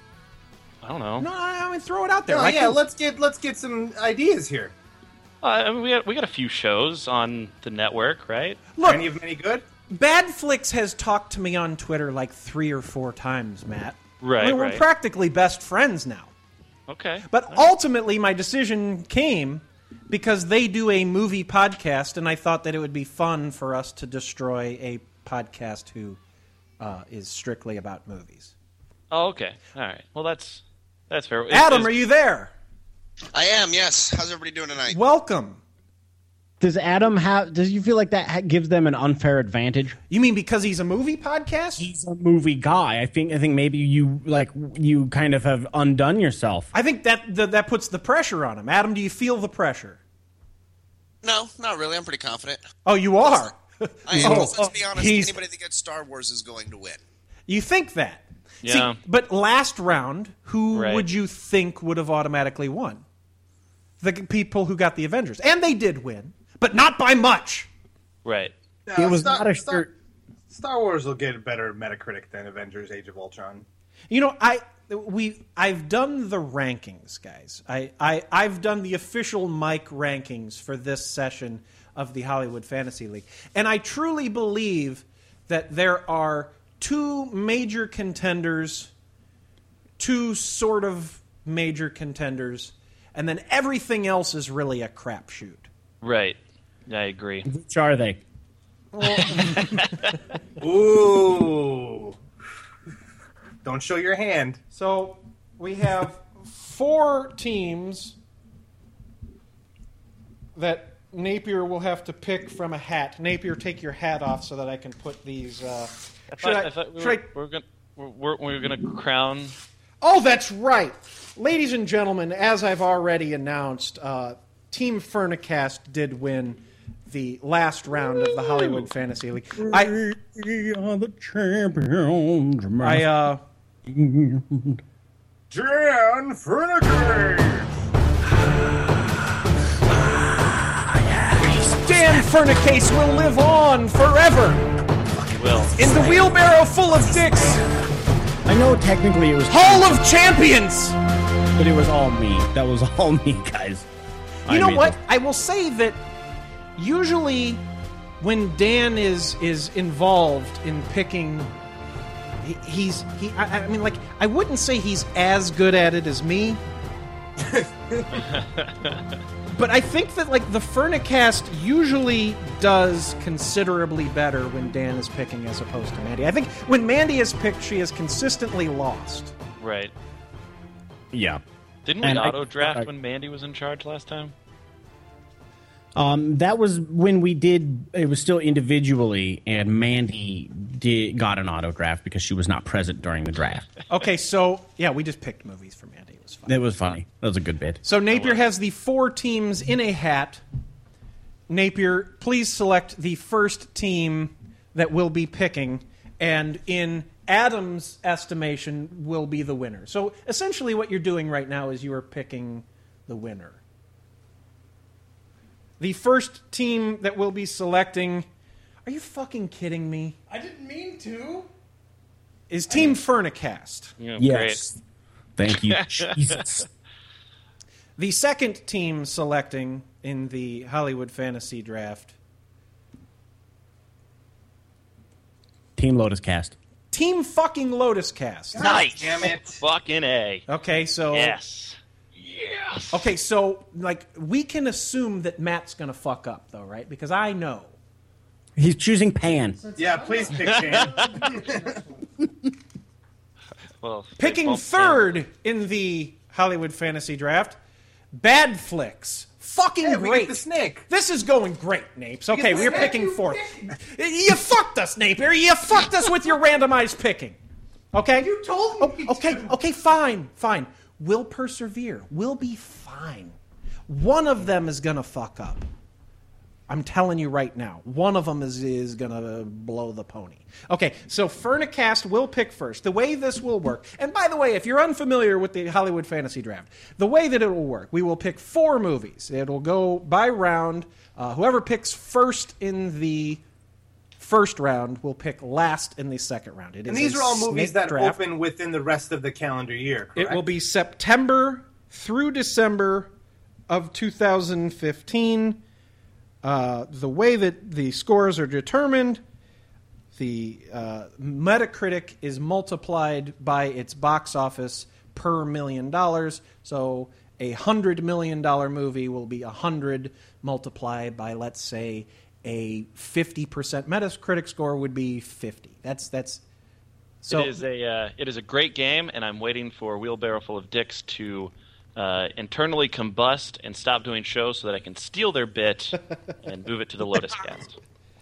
I don't know. No, I mean throw it out there. Oh, Like yeah, who? let's get let's get some ideas here. Uh, I mean, we got we got a few shows on the network, right? Look, Any of them any good? Bad Flicks has talked to me on Twitter like three or four times, Matt. Right, I mean, we're right. practically best friends now. Okay. But ultimately, my decision came because they do a movie podcast, and I thought that it would be fun for us to destroy a podcast who uh, is strictly about movies. Oh, okay. All right. Well, that's that's fair. Is- Adam, is- are you there? I am, yes. How's everybody doing tonight? Welcome. Does Adam have? Does you feel like that ha- gives them an unfair advantage? You mean because he's a movie podcast? He's a movie guy. I think. I think maybe you like you kind of have undone yourself. I think that that, that puts the pressure on him. Adam, do you feel the pressure? No, not really. I'm pretty confident. Oh, you are. I am. Oh, Let's let's be honest. he's- Anybody that gets Star Wars is going to win. You think that? Yeah. See, but last round, who Right. would you think would have automatically won? The people who got the Avengers, and they did win, but not by much. Right. No, It was Star, not a Star, shirt. Star Wars will get a better Metacritic than Avengers: Age of Ultron. You know, I we I've done the rankings, guys. I, I I've done the official Mike rankings for this session of the Hollywood Fantasy League, and I truly believe that there are two major contenders, two sort of major contenders, and then everything else is really a crapshoot. Right. I agree. Which are they? Ooh! Don't show your hand. So we have four teams that Napier will have to pick from a hat. Napier, take your hat off so that I can put these. Uh, I should thought, I- I thought we should were, I- we're gonna we're, we're, we're gonna crown. Oh, that's right. Ladies and gentlemen, as I've already announced, uh, Team Furnicast did win the last round of the Hollywood Fantasy League. I, We are the champions. I, uh, Jan Furniture! Dan Furnicase will live on forever Will. in the wheelbarrow full of dicks, I know technically it was, Hall of Champions. but it was all me. That was all me, guys. You I know made what? it. I will say that usually when Dan is is involved in picking, he, he's he. I, I mean, like I wouldn't say he's as good at it as me, but I think that like the Furnicast usually does considerably better when Dan is picking as opposed to Mandy. I think when Mandy is picked, she has consistently lost. Right. Yeah. Didn't we And I- auto draft I- when Mandy was in charge last time? Um, that was when we did. It was still individually, and Mandy did got an auto draft because she was not present during the draft. Okay, so yeah, we just picked movies for Mandy. It was fun. That was funny. That was a good bit. So Napier has the four teams in a hat. Napier, please select the first team that we'll be picking, and in Adam's estimation, will be the winner. So essentially what you're doing right now is you are picking the winner. The first team that we'll be selecting... Are you fucking kidding me? I didn't mean to. Is Team Furnicast. Yeah, Yes. Thank you, Jesus. The second team selecting in the Hollywood Fantasy Draft... Team Lotus Cast. Team fucking Lotus Cast. Great. Nice. Damn it. Fucking A. Okay, so Yes. Yes. okay, so like we can assume that Matt's gonna fuck up though, right? Because I know. He's choosing Pan. Yeah, please pick Jan. well, Picking well, third in the Hollywood Fantasy Draft, Bad Flicks. Fucking Hey, we great. get the snake. This is going great, Napes. Okay, get the we're snake, picking you fourth. You fucked us, Napier. You fucked us with your randomized picking. Okay? You told me. Oh, okay, okay, fine, fine. We'll persevere. We'll be fine. One of them is going to fuck up. I'm telling you right now. One of them is, is going to blow the pony. Okay, so Furnicast will pick first. The way this will work, and by the way, if you're unfamiliar with the Hollywood Fantasy Draft, the way that it will work, we will pick four movies. It will go by round. Uh, whoever picks first in the first round will pick last in the second round. It And is these a are all movies snake that draft. open within the rest of the calendar year, correct? It will be September through December of two thousand fifteen. Uh, the way that the scores are determined, the uh, Metacritic is multiplied by its box office per million dollars. So a hundred million dollar movie will be a hundred multiplied by, let's say, a fifty percent Metacritic score would be fifty. That's that's. So it is a uh, it is a great game, and I'm waiting for Wheelbarrow Full of Dicks to uh, internally combust and stop doing shows so that I can steal their bit and move it to the Lotus Cast.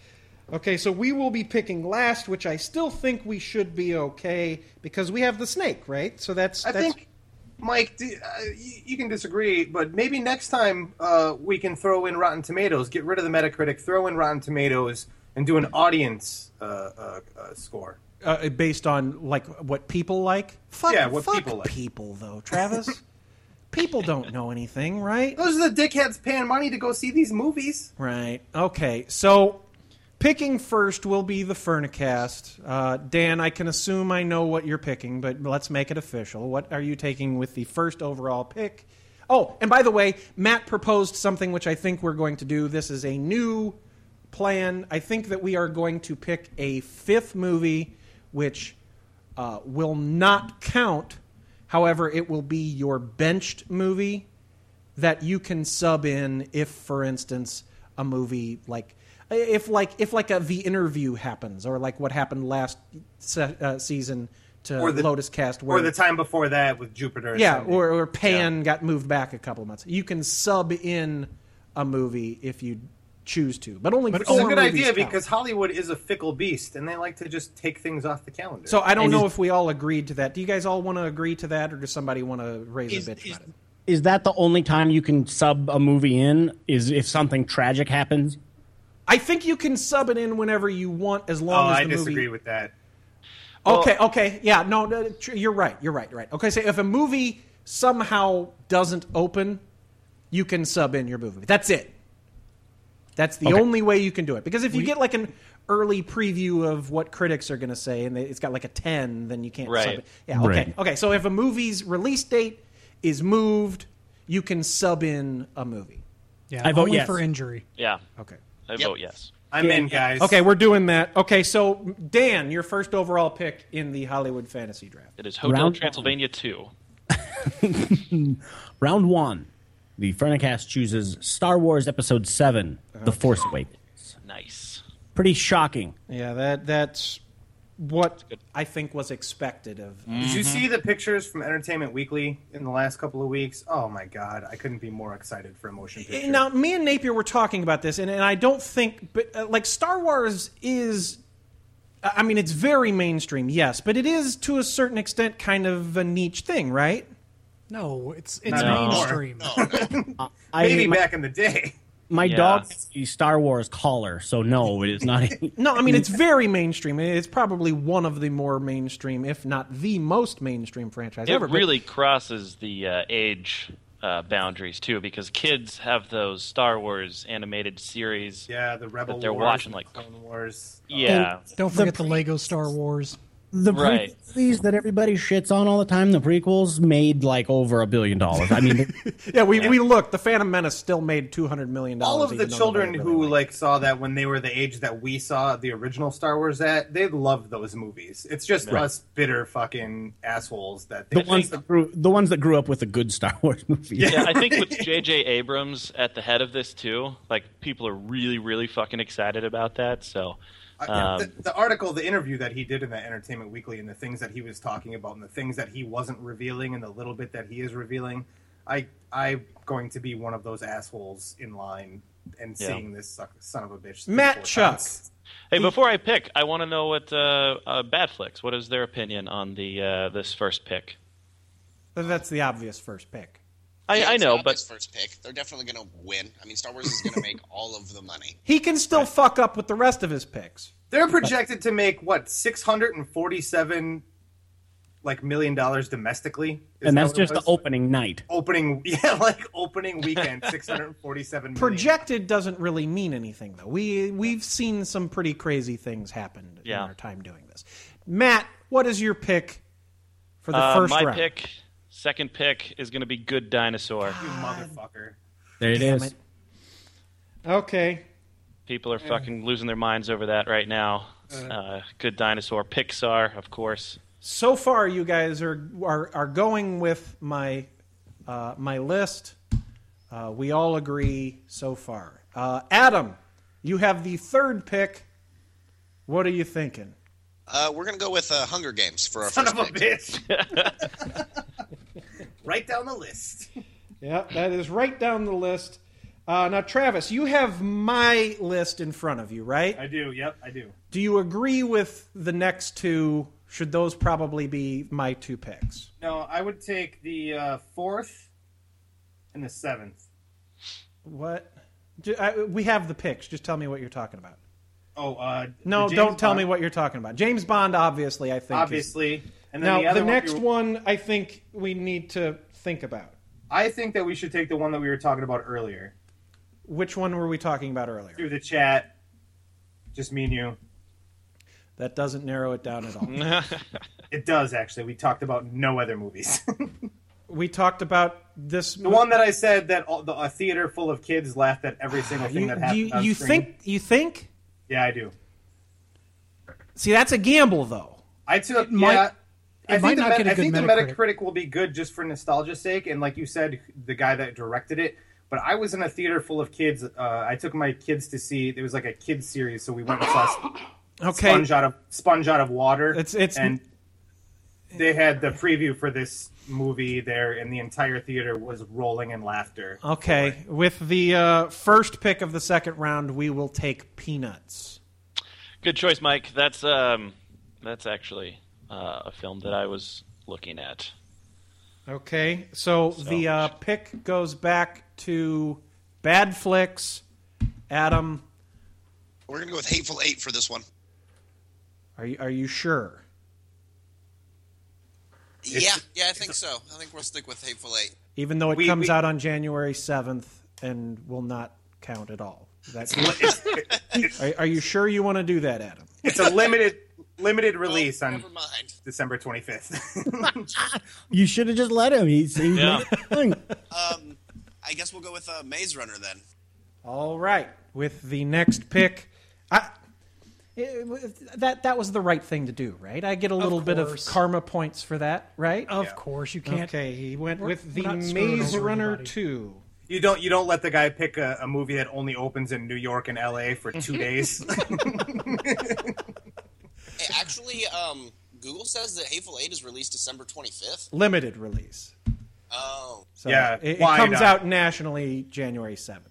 Okay, so we will be picking last, which I still think we should be okay because we have the snake, right? So that's. I that's, think, Mike, d- uh, you, you can disagree, but maybe next time uh, we can throw in Rotten Tomatoes, get rid of the Metacritic, throw in Rotten Tomatoes, and do an audience uh, uh, uh, score. Uh, based on like what people like. Fuck, Yeah, what fuck people like. people though, Travis. People don't know anything, right? Those are the dickheads paying money to go see these movies. Right. Okay. So, picking first will be the Furnicast. Uh, Dan, I can assume I know what you're picking, but let's make it official. What are you taking with the first overall pick? Oh, and by the way, Matt proposed something which I think we're going to do. This is a new plan. I think that we are going to pick a fifth movie, which uh, will not count. However, it will be your benched movie that you can sub in if, for instance, a movie like if like if like a The Interview happens, or like what happened last se- uh, season to Or the- Lotus Cast, where Or the time before that with Jupiter. yeah, Ascending. or, or Pan got moved back a couple months. You can sub in a movie if you choose to, but only But four it's a good movies idea count. because Hollywood is a fickle beast, and they like to just take things off the calendar. So I don't And know is- if we all agreed to that. Do you guys all want to agree to that, or does somebody want to raise Is- a bitch is- about it? Is that the only time you can sub a movie in? Is if something tragic happens? I think you can sub it in whenever you want, as long oh, as I the disagree movie. with that. Okay, okay, yeah, no, no, tr- you're right, you're right, you're right. Okay, so if a movie somehow doesn't open, you can sub in your movie. That's it. That's the Okay. only way you can do it. Because if you get like an early preview of what critics are going to say, and they, it's got like a ten, then you can't sub Right. it. Yeah, okay, Right. okay. So if a movie's release date is moved, you can sub in a movie. Yeah, I vote only yes. for injury. Yeah, Okay. I Yep. vote yes. I'm Yeah, in, yeah. guys. Okay, we're doing that. Okay, so Dan, your first overall pick in the Hollywood Fantasy Draft. It is Hotel Round- Transylvania two. Round one, the Furnicast chooses Star Wars Episode Seven: The Force Awakens. Nice. Pretty shocking. Yeah, that that's what I think was expected of. Did you see the pictures from Entertainment Weekly in the last couple of weeks? Oh my god, I couldn't be more excited for a motion picture. Now, me and Napier were talking about this, and, and I don't think, but uh, like Star Wars is, I mean, it's very mainstream, yes, but it is to a certain extent kind of a niche thing, right? No, it's it's Not mainstream. I, Maybe my, back in the day. my Yeah. dog has a Star Wars collar, so no, it is not. No, I mean, it's very mainstream. It's probably one of the more mainstream, if not the most mainstream franchise It ever. but- really crosses the uh, age uh, boundaries too, because kids have those Star Wars animated series. Yeah, the Rebel That they're Wars watching, and like- Clone Wars. Yeah, Don't forget the, Lego Star Wars. The Right. movies that everybody shits on all the time, the prequels, made like over a billion dollars. I mean, Yeah, we we looked. The Phantom Menace still made two hundred million dollars. All of the children who like saw that when they were the age that we saw the original Star Wars at, they loved those movies. It's just Right. us bitter fucking assholes that they the ones that grew, the ones that grew up with the good Star Wars movies. yeah. I think with J J Abrams at the head of this too, like people are really, really fucking excited about that. So Uh, Um, the, the article, the interview that he did in that Entertainment Weekly, and the things that he was talking about, and the things that he wasn't revealing, and the little bit that he is revealing, I I'm going to be one of those assholes in line and Yeah. seeing this suck, son of a bitch. Matt four Chuck. times. Hey, before I pick, I want to know what uh, uh, Badflix. What is their opinion on the uh, this first pick? That's the obvious first pick. I, Yeah, I it's know, an but obvious first pick. They're definitely going to win. I mean, Star Wars is going to make all of the money. He can still fuck up with the rest of his picks. They're projected to make what six hundred and forty-seven like million dollars domestically, Is and that that's what it just the was? opening night. opening. Yeah, like opening weekend, six hundred forty-seven million. Projected doesn't really mean anything, though. We we've seen some pretty crazy things happen in Yeah. our time doing this. Matt, what is your pick for the uh, first my round? pick, second pick, is going to be Good Dinosaur. You motherfucker. There it Damn is. it. Okay. People are fucking losing their minds over that right now. Uh, Good Dinosaur, Pixar, of course. So far, you guys are are, are going with my uh, my list. Uh, we all agree so far. Uh, Adam, you have the third pick. What are you thinking? Uh, we're going to go with uh, Hunger Games for our Son first of a pick. bitch. Right down the list. Yeah, that is right down the list. Uh, now, Travis, you have my list in front of you, right? I do. Yep, I do. Do you agree with the next two? Should those probably be my two picks? No, I would take the uh, fourth and the seventh. What? Ju- I, we have the picks. Just tell me what you're talking about. Oh, uh, No, the James don't tell Bond, me what you're talking about. James Bond, obviously, I think. is- Obviously, and then now, the other the one next you- one, I think we need to think about. I think that we should take the one that we were talking about earlier. Which one were we talking about earlier? Through the chat, just me and you. That doesn't narrow it down at all. It does actually. We talked about no other movies. We talked about this. The one that I said that all, the, a theater full of kids laughed at every single thing you, that happened. you, on you screen. think? You think? Yeah, I do. See, that's a gamble, though. I took. It might- yeah, it I might think the, not Met- get a I good think the Metacritic. Metacritic will be good just for nostalgia's sake, and like you said, the guy that directed it. But I was in a theater full of kids. Uh, I took my kids to see. There was like a kids series, so we went and saw Okay. Sponge out of Sponge out of Water. It's it's and they had the preview for this movie there, and the entire theater was rolling in laughter. okay. With the uh, first pick of the second round, we will take Peanuts. Good choice, Mike. That's um, that's actually uh, a film that I was looking at. Okay, so, So- the uh, pick goes back to Bad Flicks. Adam, We're going to go with Hateful Eight for this one. are you are you sure? yeah, yeah, I think so. I think we'll stick with Hateful Eight. Even though it We- comes we- out on January seventh and will not count at all. That's, It's, it's, are, are you sure you want to do that, Adam? it's a limited limited release Oh, on never mind. December twenty-fifth. You should have just let him. He's, he's Yeah. fine. Um, I guess we'll go with uh, Maze Runner then. All right, with the next pick, I, it, that that was the right thing to do, right? I get a little bit of course. karma points for that, right? Of course, you can't. Okay, he went We're- with we're the not screwing Maze over Runner anybody. two. You don't you don't let the guy pick a, a movie that only opens in New York and L A for two days. Hey, actually, um, Google says that Hateful Eight is released December twenty-fifth. Limited release. Oh. So Yeah, it, it why comes not? out nationally January seventh.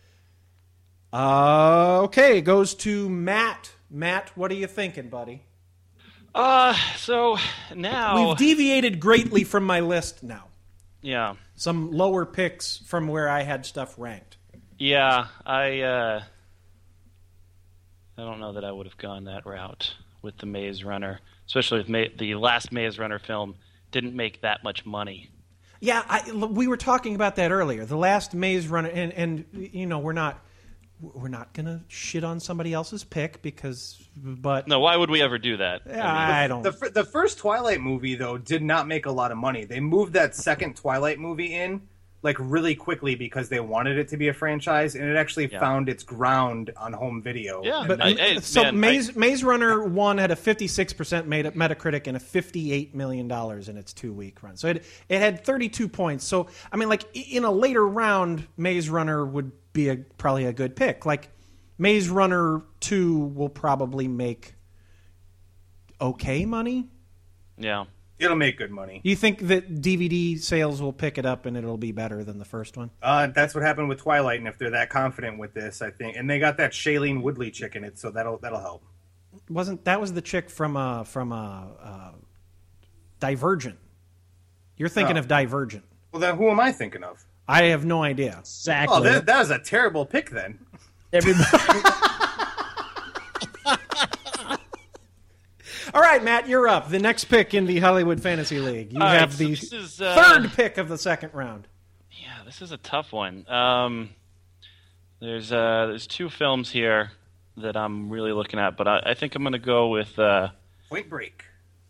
Uh, okay, it goes to Matt. Matt, what are you thinking, buddy? Uh, so now We've deviated greatly from my list now. yeah, Some lower picks from where I had stuff ranked. yeah. I uh, I don't know that I would have gone that route with the Maze Runner, especially with Ma- the last Maze Runner film didn't make that much money. Yeah, I, we were talking about that earlier. The last Maze Runner, and, and you know, we're not we're not gonna shit on somebody else's pick because, but No, why would we ever do that? I, I don't. the fir- the first Twilight movie though did not make a lot of money. They moved that second Twilight movie in like really quickly because they wanted it to be a franchise, and it actually Yeah. found its ground on home video. Yeah, But I- hey, so man, Maze Maze Runner one had a fifty-six percent made at Metacritic and a fifty-eight million dollars in its two week run. So it it had thirty-two points. So I mean, like i- in a later round, Maze Runner would be a probably a good pick. Like Maze Runner two will probably make okay money. Yeah. It'll make good money. You think that D V D sales will pick it up and it'll be better than the first one? Uh, that's what happened with Twilight, and if they're that confident with this, I think, and they got that Shailene Woodley chick in it, so that'll that'll help. Wasn't that was the chick from uh from uh, uh Divergent? You're thinking Oh. of Divergent. Well, then who am I thinking of? I have no idea. Exactly. Oh, that, that was a terrible pick then. Everybody. All right, Matt, you're up. The next pick in the Hollywood Fantasy League. You All right, have so the this is, uh, third pick of the second round. Yeah, this is a tough one. Um, there's uh, there's two films here that I'm really looking at, but I, I think I'm going to go with. Uh, Point Break.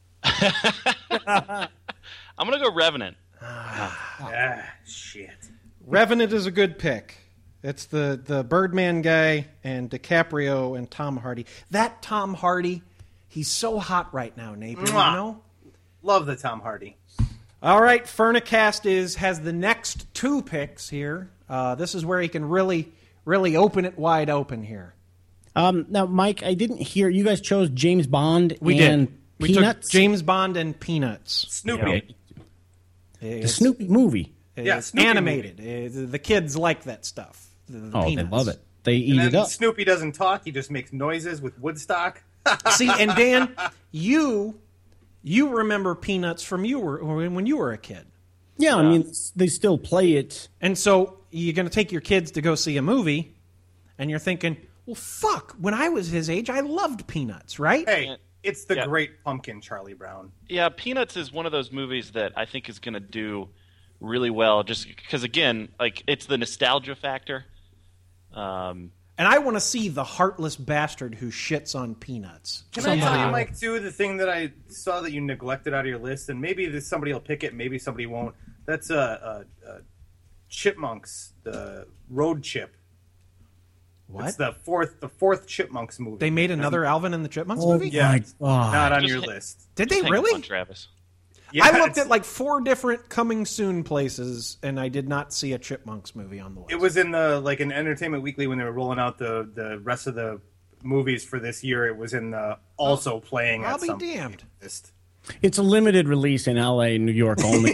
I'm going to go Revenant. Ah, shit. Revenant is a good pick. It's the, the Birdman guy and DiCaprio and Tom Hardy. That Tom Hardy, he's so hot right now, Napier, you Mwah. know? Love the Tom Hardy. All right, Furnicast is has the next two picks here. Uh, this is where he can really, really open it wide open here. Um, now, Mike, I didn't hear you guys chose James Bond We and did. We Peanuts. took James Bond and Peanuts. Snoopy. the Snoopy movie. Yeah, It's Snoopy animated. Uh, the kids like that stuff. The, the Oh, Peanuts. they love it. They eat And it then up. Snoopy doesn't talk; he just makes noises with Woodstock. See, and Dan, you you remember Peanuts from you were when you were a kid. Yeah, I mean, they still play it. And so you're going to take your kids to go see a movie, and you're thinking, well, fuck, when I was his age, I loved Peanuts, right? Hey, it's the Yeah. Great Pumpkin, Charlie Brown. Yeah, Peanuts is one of those movies that I think is going to do really well, just because, again, like it's the nostalgia factor. Um, And I want to see the heartless bastard who shits on Peanuts. Can I tell you, Mike, too, the thing that I saw that you neglected out of your list, and maybe this, somebody will pick it, maybe somebody won't. That's uh, uh, uh, Chipmunks, the Road Chip. What? It's the fourth, the fourth Chipmunks movie. They made another Alvin and the Chipmunks Oh movie? Yeah, my it's God. not on Just your hit- list. Did they hang really? on, Travis. Yeah, I looked it's- at like four different coming soon places, and I did not see a Chipmunks movie on the list. It was in the like in Entertainment Weekly when they were rolling out the the rest of the movies for this year. It was in the also playing. I'll at be some damned. list. It's a limited release in L A, New York only.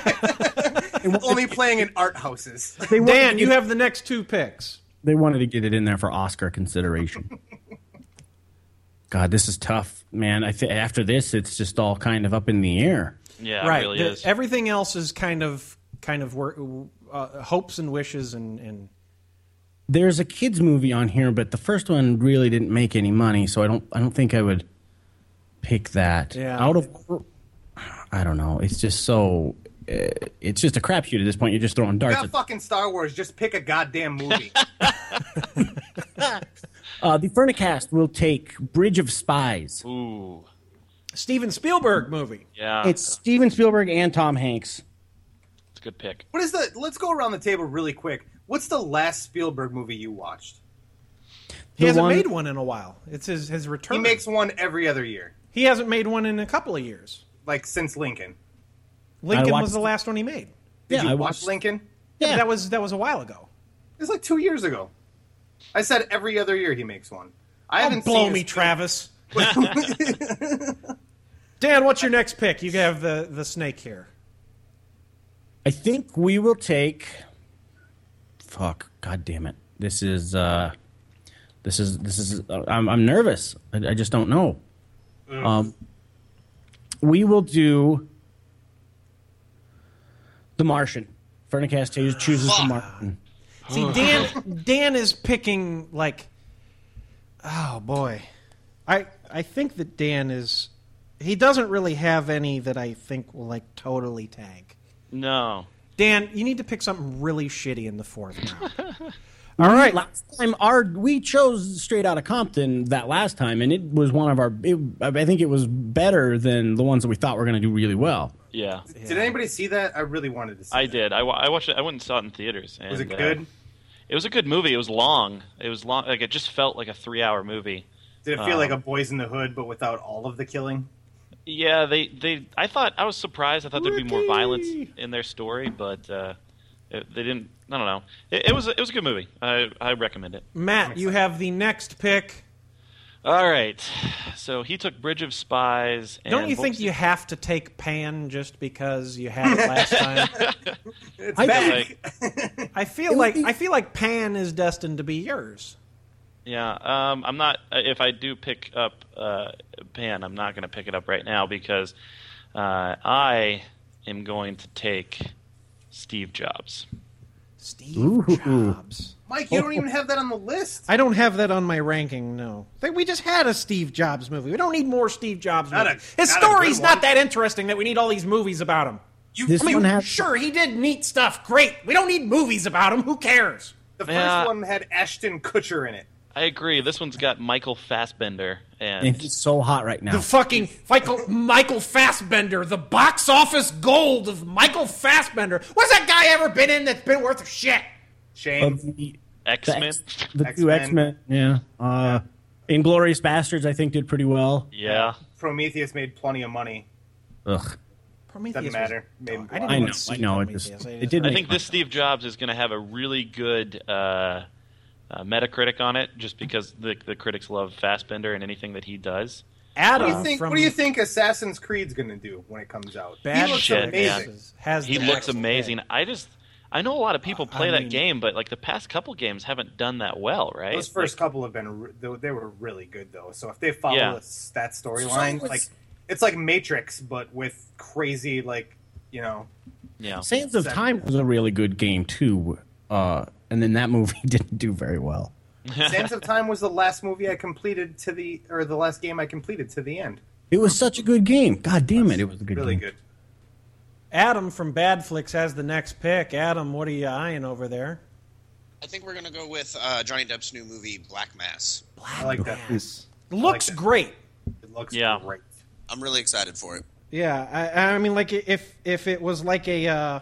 Only playing in art houses. They wanted Dan, to you get- have the next two picks. They wanted to get it in there for Oscar consideration. God, this is tough, man. I th- after this, it's just all kind of up in the air. Yeah, right. it really The- is. Everything else is kind of kind of wor- uh, hopes and wishes and, and There's a kids movie on here, but the first one really didn't make any money, so I don't. I don't think I would pick that. Yeah. Out of, I don't know. It's just so. Uh, it's just a crapshoot at this point. You're just throwing You darts. got At, fucking Star Wars. Just pick a goddamn movie. uh, the Furnicast will take Bridge of Spies. Ooh, Steven Spielberg movie. yeah, It's Steven Spielberg and Tom Hanks. it's a good pick. What is the? Let's go around the table really quick. What's the last Spielberg movie you watched? He The hasn't one- made one in a while. It's his his return. He makes one every other year, He hasn't made one in a couple of years. like since Lincoln. Lincoln watched- was the last one he made. Did Yeah, you I watch watched- Lincoln? Yeah, Yeah. but that was that was a while ago. It was like two years ago. I said every other year he makes one. I Oh, haven't blow seen me, his- Travis. Dan, what's your next pick? You have the, the snake here. I think we will take. Fuck! God damn it! This is. uh This is. This is. Uh, I'm. I'm nervous. I, I just don't know. Um. We will do. The Martian. Furnicast chooses chooses The Martian. See, Dan Dan is picking like, oh boy, I I think that Dan is, he doesn't really have any that I think will like totally tank. No, Dan, you need to pick something really shitty in the fourth round. All right, Last time, our we chose Straight Outta Compton that last time, and it was one of our. It, I think it was better than the ones that we thought were going to do really well. yeah, Did anybody see that? I really wanted to see. I that. did. I, wa- I watched it. I went and saw it in theaters. And, Was it uh, good? it was a good movie. It was long. It was long. Like it just felt like a three-hour movie. Did it feel like a Um, Boys in the Hood, but without all of the killing? Yeah, they, they. I thought I was surprised. I thought there'd be more violence in their story, but uh, It, they didn't. I don't know. It, it was it was a good movie. I I recommend it. Matt, you have the next pick. All right. So he took Bridge of Spies. And Don't you what think was you it? have to take Pan just because you had it last time? It's I back. Like, I feel like I feel like Pan is destined to be yours. yeah. Um. I'm not. If I do pick up uh, Pan, I'm not going to pick it up right now because uh, I am going to take Steve Jobs. Steve Ooh. Jobs. Mike, you don't even have that on the list. I don't have that on my ranking, no. Think We just had a Steve Jobs movie. We don't need more Steve Jobs Not a- movies. His not a story's good not one. that interesting that we need all these movies about him. You, This I mean, one has sure, he did neat stuff. Great. We don't need movies about him. Who cares? the first Yeah. one had Ashton Kutcher in it. I agree. This one's got Michael Fassbender, and and he's so hot right now. The fucking Michael, Michael Fassbender, the box office gold of Michael Fassbender. What's that guy ever been in that's been worth a shit? Shame. Of the, X-Men. the, X- the two X-Men. X-Men, yeah. Uh, Inglourious Bastards, I think, did pretty well. Yeah. Prometheus made plenty of money. Ugh. Prometheus Doesn't was- matter. Made I didn't I even know, see I know. It Prometheus. just I it did. I make think fun. this Steve Jobs is going to have a really good uh, uh, Metacritic on it, just because the the critics love Fassbender and anything that he does. Adam What do you think? from What do you think Assassin's Creed's going to do when it comes out? Bad he looks Shit, amazing. man. has He the looks next amazing. pick. I just I know a lot of people play I that mean- game, but like the past couple games haven't done that well, right? Those first couple have been re- they, they were really good though. So if they follow Yeah. this, that storyline, So it's- like it's like Matrix, but with crazy like you know. yeah. Sands of Time was a really good game too, uh, and then that movie didn't do very well. Sands of Time was the last movie I completed to the or the last game I completed to the end. It was such a good game. God damn it, it was a good Really game. good. Adam from Bad Flicks has the next pick. Adam, what are you eyeing over there? I think we're gonna go with uh, Johnny Depp's new movie Black Mass. I like that. Yes. Looks that. great. It looks Yeah. great. I'm really excited for it. Yeah, I, I mean, like if if it was like a uh,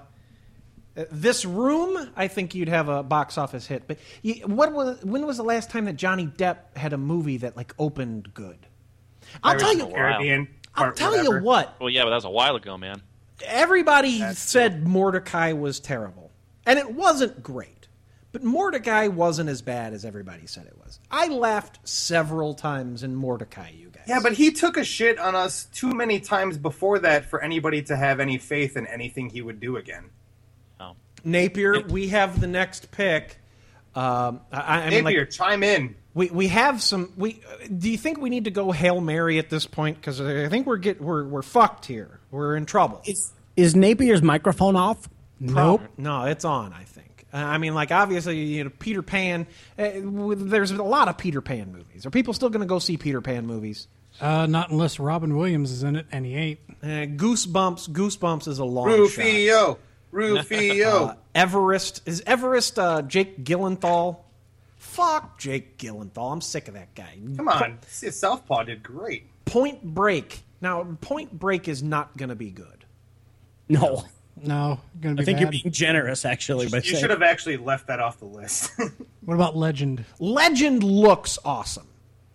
This Room, I think you'd have a box office hit. But you, what was when was the last time that Johnny Depp had a movie that like opened good? I'll Pirates tell of you. the Caribbean, I'll part tell whatever. you what. Well, yeah, but that was a while ago, man. Everybody That's said Mordecai was terrible, and it wasn't great. But Mordecai wasn't as bad as everybody said it was. I laughed several times in Mordecai, you guys. Yeah, but he took a shit on us too many times before that for anybody to have any faith in anything he would do again. Oh. Napier, we have the next pick. Um, I, I mean, Napier, like, chime in. we we have some. We do you think we need to go Hail Mary at this point? Because I think we're get we're we're fucked here. We're in trouble. Is, is Napier's microphone off? Nope. No, it's on, I think. Uh, I mean, like, obviously, you know, Peter Pan, uh, with- there's a lot of Peter Pan movies. Are people still going to go see Peter Pan movies? Uh, not unless Robin Williams is in it, and he ain't. Uh, Goosebumps, Goosebumps is a long shot. Rufio. Rufio. Uh, Everest, is Everest uh, Jake Gyllenhaal? Fuck Jake Gyllenhaal. I'm sick of that guy. Come on. Southpaw did great. Point Break. Now, Point Break is not going to be good. No. No, gonna be I think bad. you're being generous, actually. By You saying- should have actually left that off the list. What about Legend? Legend looks awesome.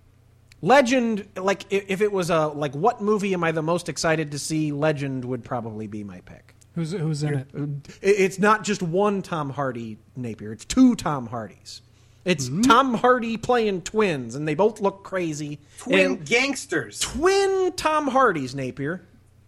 Legend, like if, if it was a like, what movie am I the most excited to see? Legend would probably be my pick. Who's who's in it? It- It's not just one Tom Hardy Napier; it's two Tom Hardys. It's Tom Hardy playing twins, and they both look crazy. Twin And gangsters. twin Tom Hardys, Napier.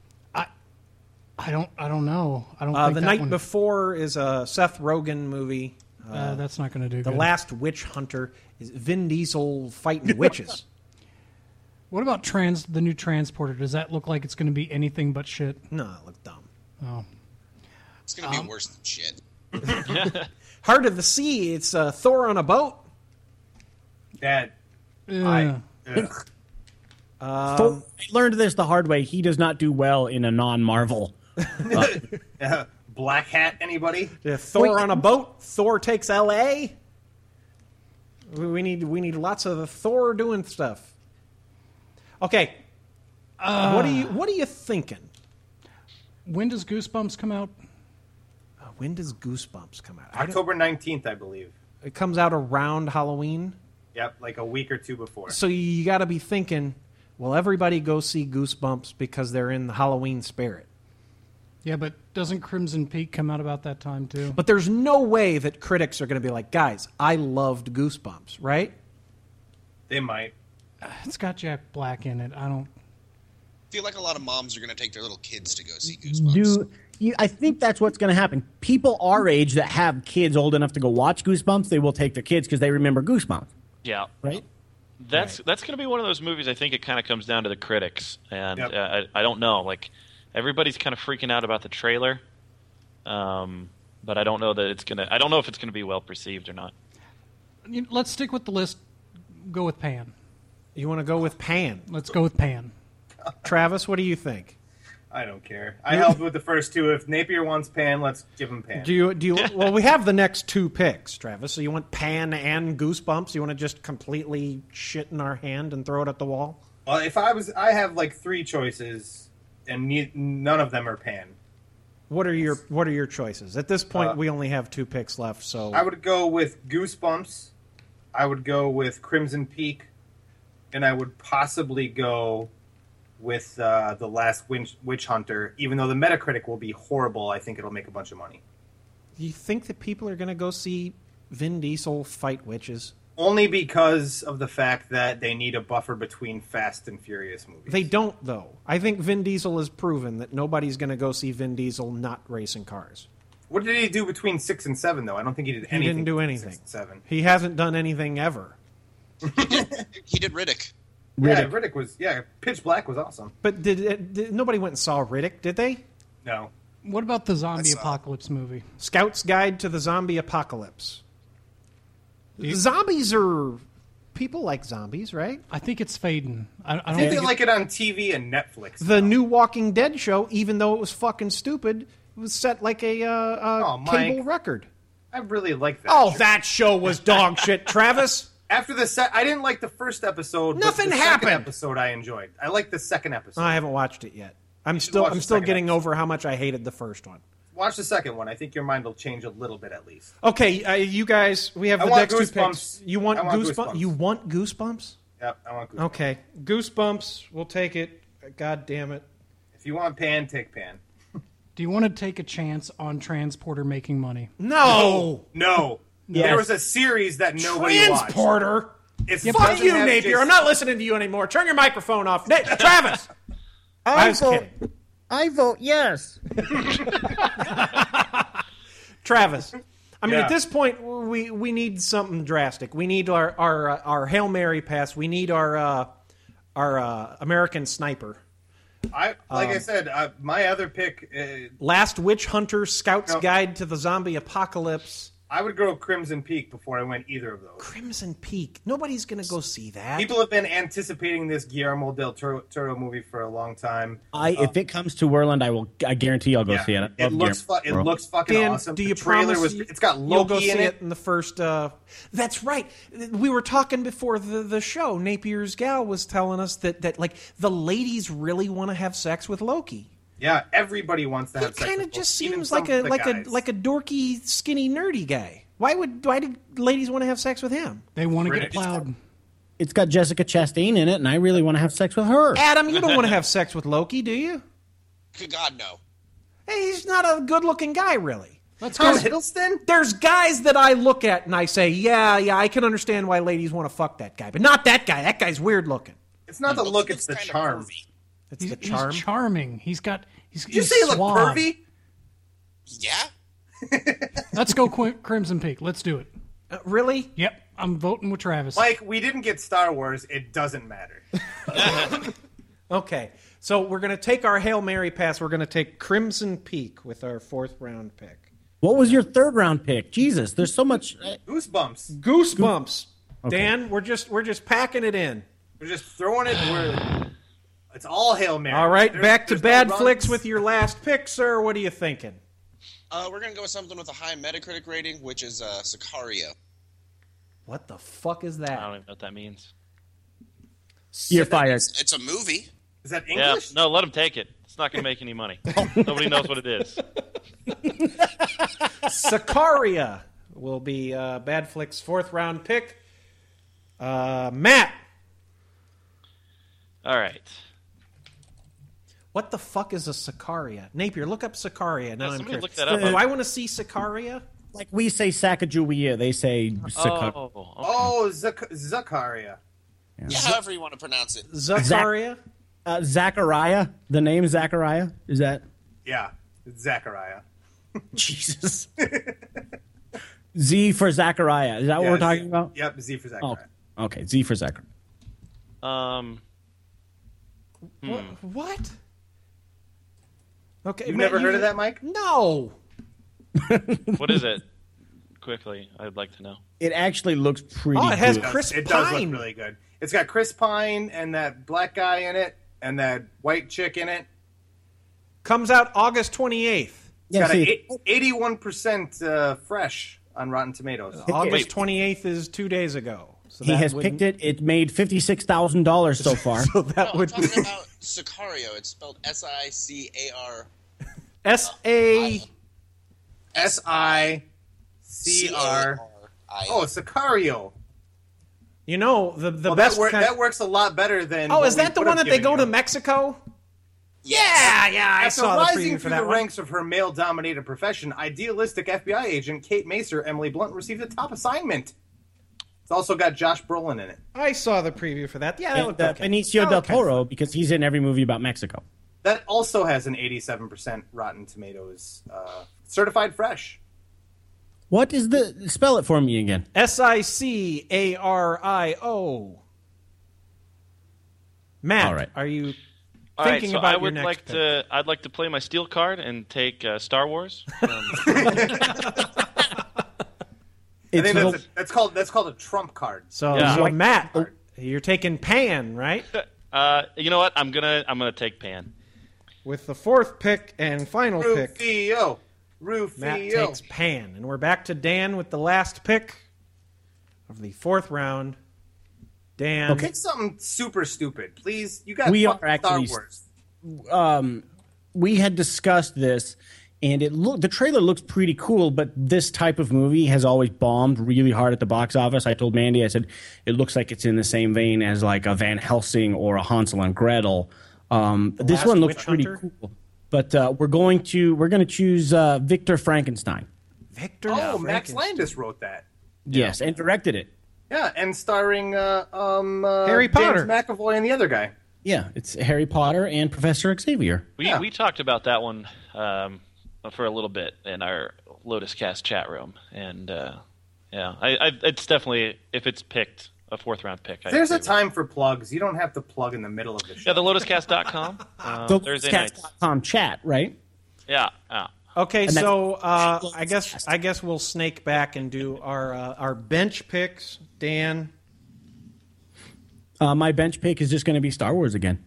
I don't. I don't know. I don't. Uh, think the that Night one, Before is a Seth Rogen movie. Uh, that's not going to do. The good. Last Witch Hunter is Vin Diesel fighting witches. What about trans? The new Transporter. Does that look like it's going to be anything but shit? No, it looked dumb. Oh, It's gonna be worse than shit. Heart of the Sea. It's uh, Thor on a boat. Dad. Ugh. I, ugh. Thor- I learned this the hard way. He does not do well in a non-Marvel. Uh, Black Hat, anybody? Yeah, Thor Wait. on a boat. Thor takes L A. We we need we need lots of Thor doing stuff. Okay, what are you what are you thinking? When does Goosebumps come out? Uh, when does Goosebumps come out? I don't- October nineteenth, I believe. It comes out around Halloween, Yep, like a week or two before. so you got to be thinking. Well, everybody go see Goosebumps because they're in the Halloween spirit. Yeah, but doesn't Crimson Peak come out about that time too? But there's no way that critics are going to be like, guys, I loved Goosebumps, right? They might. It's got Jack Black in it. I don't. I feel like a lot of moms are going to take their little kids to go see Goosebumps. Do you, I think that's what's going to happen. People our age that have kids old enough to go watch Goosebumps, they will take their kids because they remember Goosebumps. Yeah. Right? That's right. That's going to be one of those movies. I think it kind of comes down to the critics, and Yep. uh, I, I don't know. Like everybody's kind of freaking out about the trailer, um, but I don't know that it's gonna. I don't know if it's going to be well perceived or not. You- Let's stick with the list. Go with Pan. You want to go with Pan? Let's go with Pan. Travis, what do you think? I don't care. I helped with the first two. If Napier wants Pan, let's give him Pan. Do you do you? Well, we have the next two picks, Travis. So you want Pan and Goosebumps? You want to just completely shit in our hand and throw it at the wall? Well, if I was, I have like three choices, and ne- none of them are Pan. What are your What are your choices? At this point, Uh, we only have two picks left. So I would go with Goosebumps. I would go with Crimson Peak, and I would possibly go with uh, The Last Witch, Witch Hunter. Even though the Metacritic will be horrible, I think it'll make a bunch of money. you think that people are going to go see Vin Diesel fight witches? Only because of the fact that they need a buffer between Fast and Furious movies. They don't, though. I think Vin Diesel has proven that nobody's going to go see Vin Diesel not racing cars. What did he do between six and seven, though? I don't think he did He anything. didn't do between anything. Six and seven. He hasn't done anything ever. He did Riddick. Yeah, Riddick was. Yeah, Pitch Black was awesome. But did, did nobody went and saw Riddick? Did they? No. What about the zombie That's, uh, apocalypse movie? Scout's Guide to the Zombie Apocalypse. Zombies are people like zombies, right? I think it's fading. I, I I don't think think they like it on T V and Netflix. The new Walking Dead show, even though it was fucking stupid, was set like a uh, uh, Oh, Mike. cable record. I really like that. Oh, show. that show was dog shit, Travis. After the set, I didn't like the first episode. but Nothing the happened. Second episode I enjoyed. I liked the second episode. I haven't watched it yet. I'm should still watch I'm the still second getting episode. over how much I hated the first one. Watch the second one. I think your mind will change a little bit at least. Okay, uh, you guys, we have I the want next two Goosebumps. picks. You want, I want goosebumps? Goosebumps. You want Goosebumps? Yep, I want Goosebumps. Okay, Goosebumps. We'll take it. God damn it. If you want Pan, take Pan. Do you want to take a chance on Transporter making money? No. No. Yes. There was a series that nobody watched. Transporter. It's Fuck doesn't you, have Napier. Jason- I'm not listening to you anymore. Turn your microphone off. Na- Travis. I was vote, kidding. I vote yes. Travis. I mean, Yeah. at this point, we, we need something drastic. We need our our, uh, our Hail Mary pass. We need our uh, our uh, American Sniper. I like I Um, said, uh, my other pick. Uh, Last Witch Hunter, Scout's No. Guide to the Zombie Apocalypse. I would go Crimson Peak before I went either of those. Crimson Peak. Nobody's going to go see that. People have been anticipating this Guillermo del Toro, Toro movie for a long time. I if it comes to Werland, I will. I guarantee I'll go Yeah. see it. It looks fu- it looks fucking Dan, awesome. do The you trailer promise was- you- it's got you'll go Loki see in it it? in the first? Uh, that's right. We were talking before the, the show. Napier's gal was telling us that, that like the ladies really want to have sex with Loki. Yeah, everybody wants to He have sex. kind of with just Loki, even seems some like a of the like guys. a like a dorky, skinny, nerdy guy. Why would why do ladies want to have sex with him? They want to British. get plowed. It's got Jessica Chastain in it, and I really want to have sex with her. Adam, you don't want to have sex with Loki, do you? Good God, no. Hey, he's not a good-looking guy, really. Let's Tom go. Hiddleston? There's guys that I look at and I say, yeah, yeah, I can understand why ladies want to fuck that guy, but not that guy. That guy's weird looking. It's not the Loki look; looks it's the kinda charm. pervy. It's He's, the charm. he's charming. He's got. He's. Did you he's say he looked suave. pervy? Yeah? Let's go Qu- Crimson Peak. Let's do it. Uh, really? Yep, I'm voting with Travis. Mike, we didn't get Star Wars. It doesn't matter. Okay, so we're going to take our Hail Mary pass. We're going to take Crimson Peak with our fourth round pick. What was your third round pick? Jesus, there's so much. Goosebumps. Goosebumps. Okay. Dan, we're just we're just packing it in. We're just throwing it where it's all Hail Mary. All right, There's- back to there's no bad runs. flicks with your last pick, sir. What are you thinking? Uh, we're going to go with something with a high Metacritic rating, which is uh, Sicario. What the fuck is I that? don't even know what that means. You're fired. It's, it's a movie. Is that Yeah, English? no, let him take it. It's not going to make any money. Nobody knows what it is. Sicaria will be uh, Bad Flick's fourth round pick. Uh, Matt, All right. What the fuck is a Sicaria? Napier, look up Sicaria. Now Yeah, I'm somebody curious. look that up. Do I want to see Sicaria? Like we say Sacagawea, they say Sicaria. Oh, okay. Oh, Zach- Zakaria. Yeah, however you want to pronounce it. Zakaria? Uh, Zachariah? The name Zachariah? Is that? Yeah, it's Zachariah. Jesus. Z for Zachariah. Is that what Yeah, we're talking Z- about? Yep, Z for Zachariah. Oh, okay, Z for Zachariah. Um. What? what? Okay, You've Matt, never you- heard of that, Mike? No. What is it? Quickly, I'd like to know. It actually looks pretty Oh, it has good. Chris It does Pine. look really good. It's got Chris Pine and that black guy in it and that white chick in it. Comes out August twenty-eighth. It's got an eighty-one percent uh, fresh on Rotten Tomatoes. August twenty-eighth is two days ago. So He that has wouldn't- picked it. It made fifty-six thousand dollars so far. So that No, would I'm talking about Sicario. It's spelled S I C A R. S A S I C R. Oh, Sicario. You know the the Well, best that, wor- kind- that works a lot better than. Oh, what is we that the would one have that they given go you. to Mexico? Yeah, yeah, I After saw the rising preview through for the that one. ranks of her male-dominated profession, idealistic F B I agent Kate Macer Emily Blunt received a top assignment. It's also got Josh Brolin in it. I saw the preview for that. Yeah, that And, looked uh, okay. Benicio That del looked kind of Toro, because he's in every movie about Mexico. That also has an eighty-seven percent Rotten Tomatoes, uh, certified fresh. What is the... Spell it for me again. S I C A R I O. Matt, All right. are you All right, thinking so about I your would next like pick? to. I'd like to play my steel card and take uh, Star Wars. Um, I It's think little- that's, a, that's called that's called a trump card. So, Yeah. so Matt, you're taking Pan, right? uh, you know what? I'm gonna. I'm gonna take Pan. With the fourth pick and final pick, Rufio, Rufio. Matt takes Pan. And we're back to Dan with the last pick of the fourth round. Dan. Pick something super stupid, please. You got We are fucking Star actually- Wars. um, we had discussed this, and it look the trailer looks pretty cool. But this type of movie has always bombed really hard at the box office. I told Mandy, I said it looks like it's in the same vein as like a Van Helsing or a Hansel and Gretel. Um, this Last one looks Witch pretty Hunter? cool. But uh, we're going to we're going to choose uh, Victor Frankenstein. Victor. Oh, Max Frankenstein. Landis wrote that. Yes, and directed it. Yeah, and starring uh, um, uh, Harry Potter. James McAvoy and the other guy. Yeah, it's Harry Potter and Professor Xavier. We Yeah. we talked about that one um, for a little bit in our Lotus Cast chat room, and uh, yeah, I, I, it's definitely if it's picked a fourth round pick. I There's a agree with time for plugs. You don't have to plug in the middle of the it. show. Yeah, the lotus cast dot com. Uh, The Thursday nights. Cast dot com chat, right? Yeah, yeah. Okay, And that's- so uh, I guess I guess we'll snake back and do our uh, our bench picks. Dan. Uh, my bench pick is just going to be Star Wars again.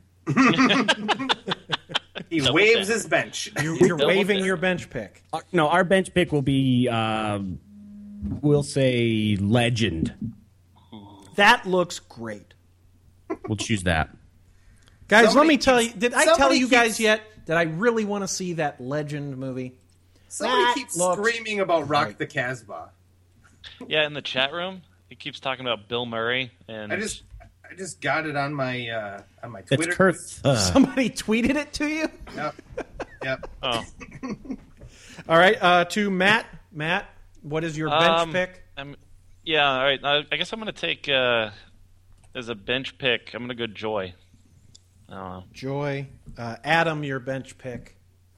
He Double waves dip. his bench. You're, you're Double waving dip. your bench pick. Uh, no, our bench pick will be, uh, we'll say, Legend. That looks great. We'll choose that. Guys, let Somebody me tell keeps- you, did I tell somebody you guys keeps- yet that I really want to see that Legend movie? Somebody That keeps looks screaming about Rock great. the Casbah. Yeah, in the chat room, he keeps talking about Bill Murray, and I just, I just got it on my uh, on my It's Twitter. Kurt. Uh, Somebody tweeted it to you? Yep. Yep. oh, All right, uh, to Matt. Matt, what is your bench Um, pick? I'm, yeah, all right. I, I guess I'm going to take uh, as a bench pick. I'm going to go Joy. I don't know. Joy. Uh, Adam, your bench pick.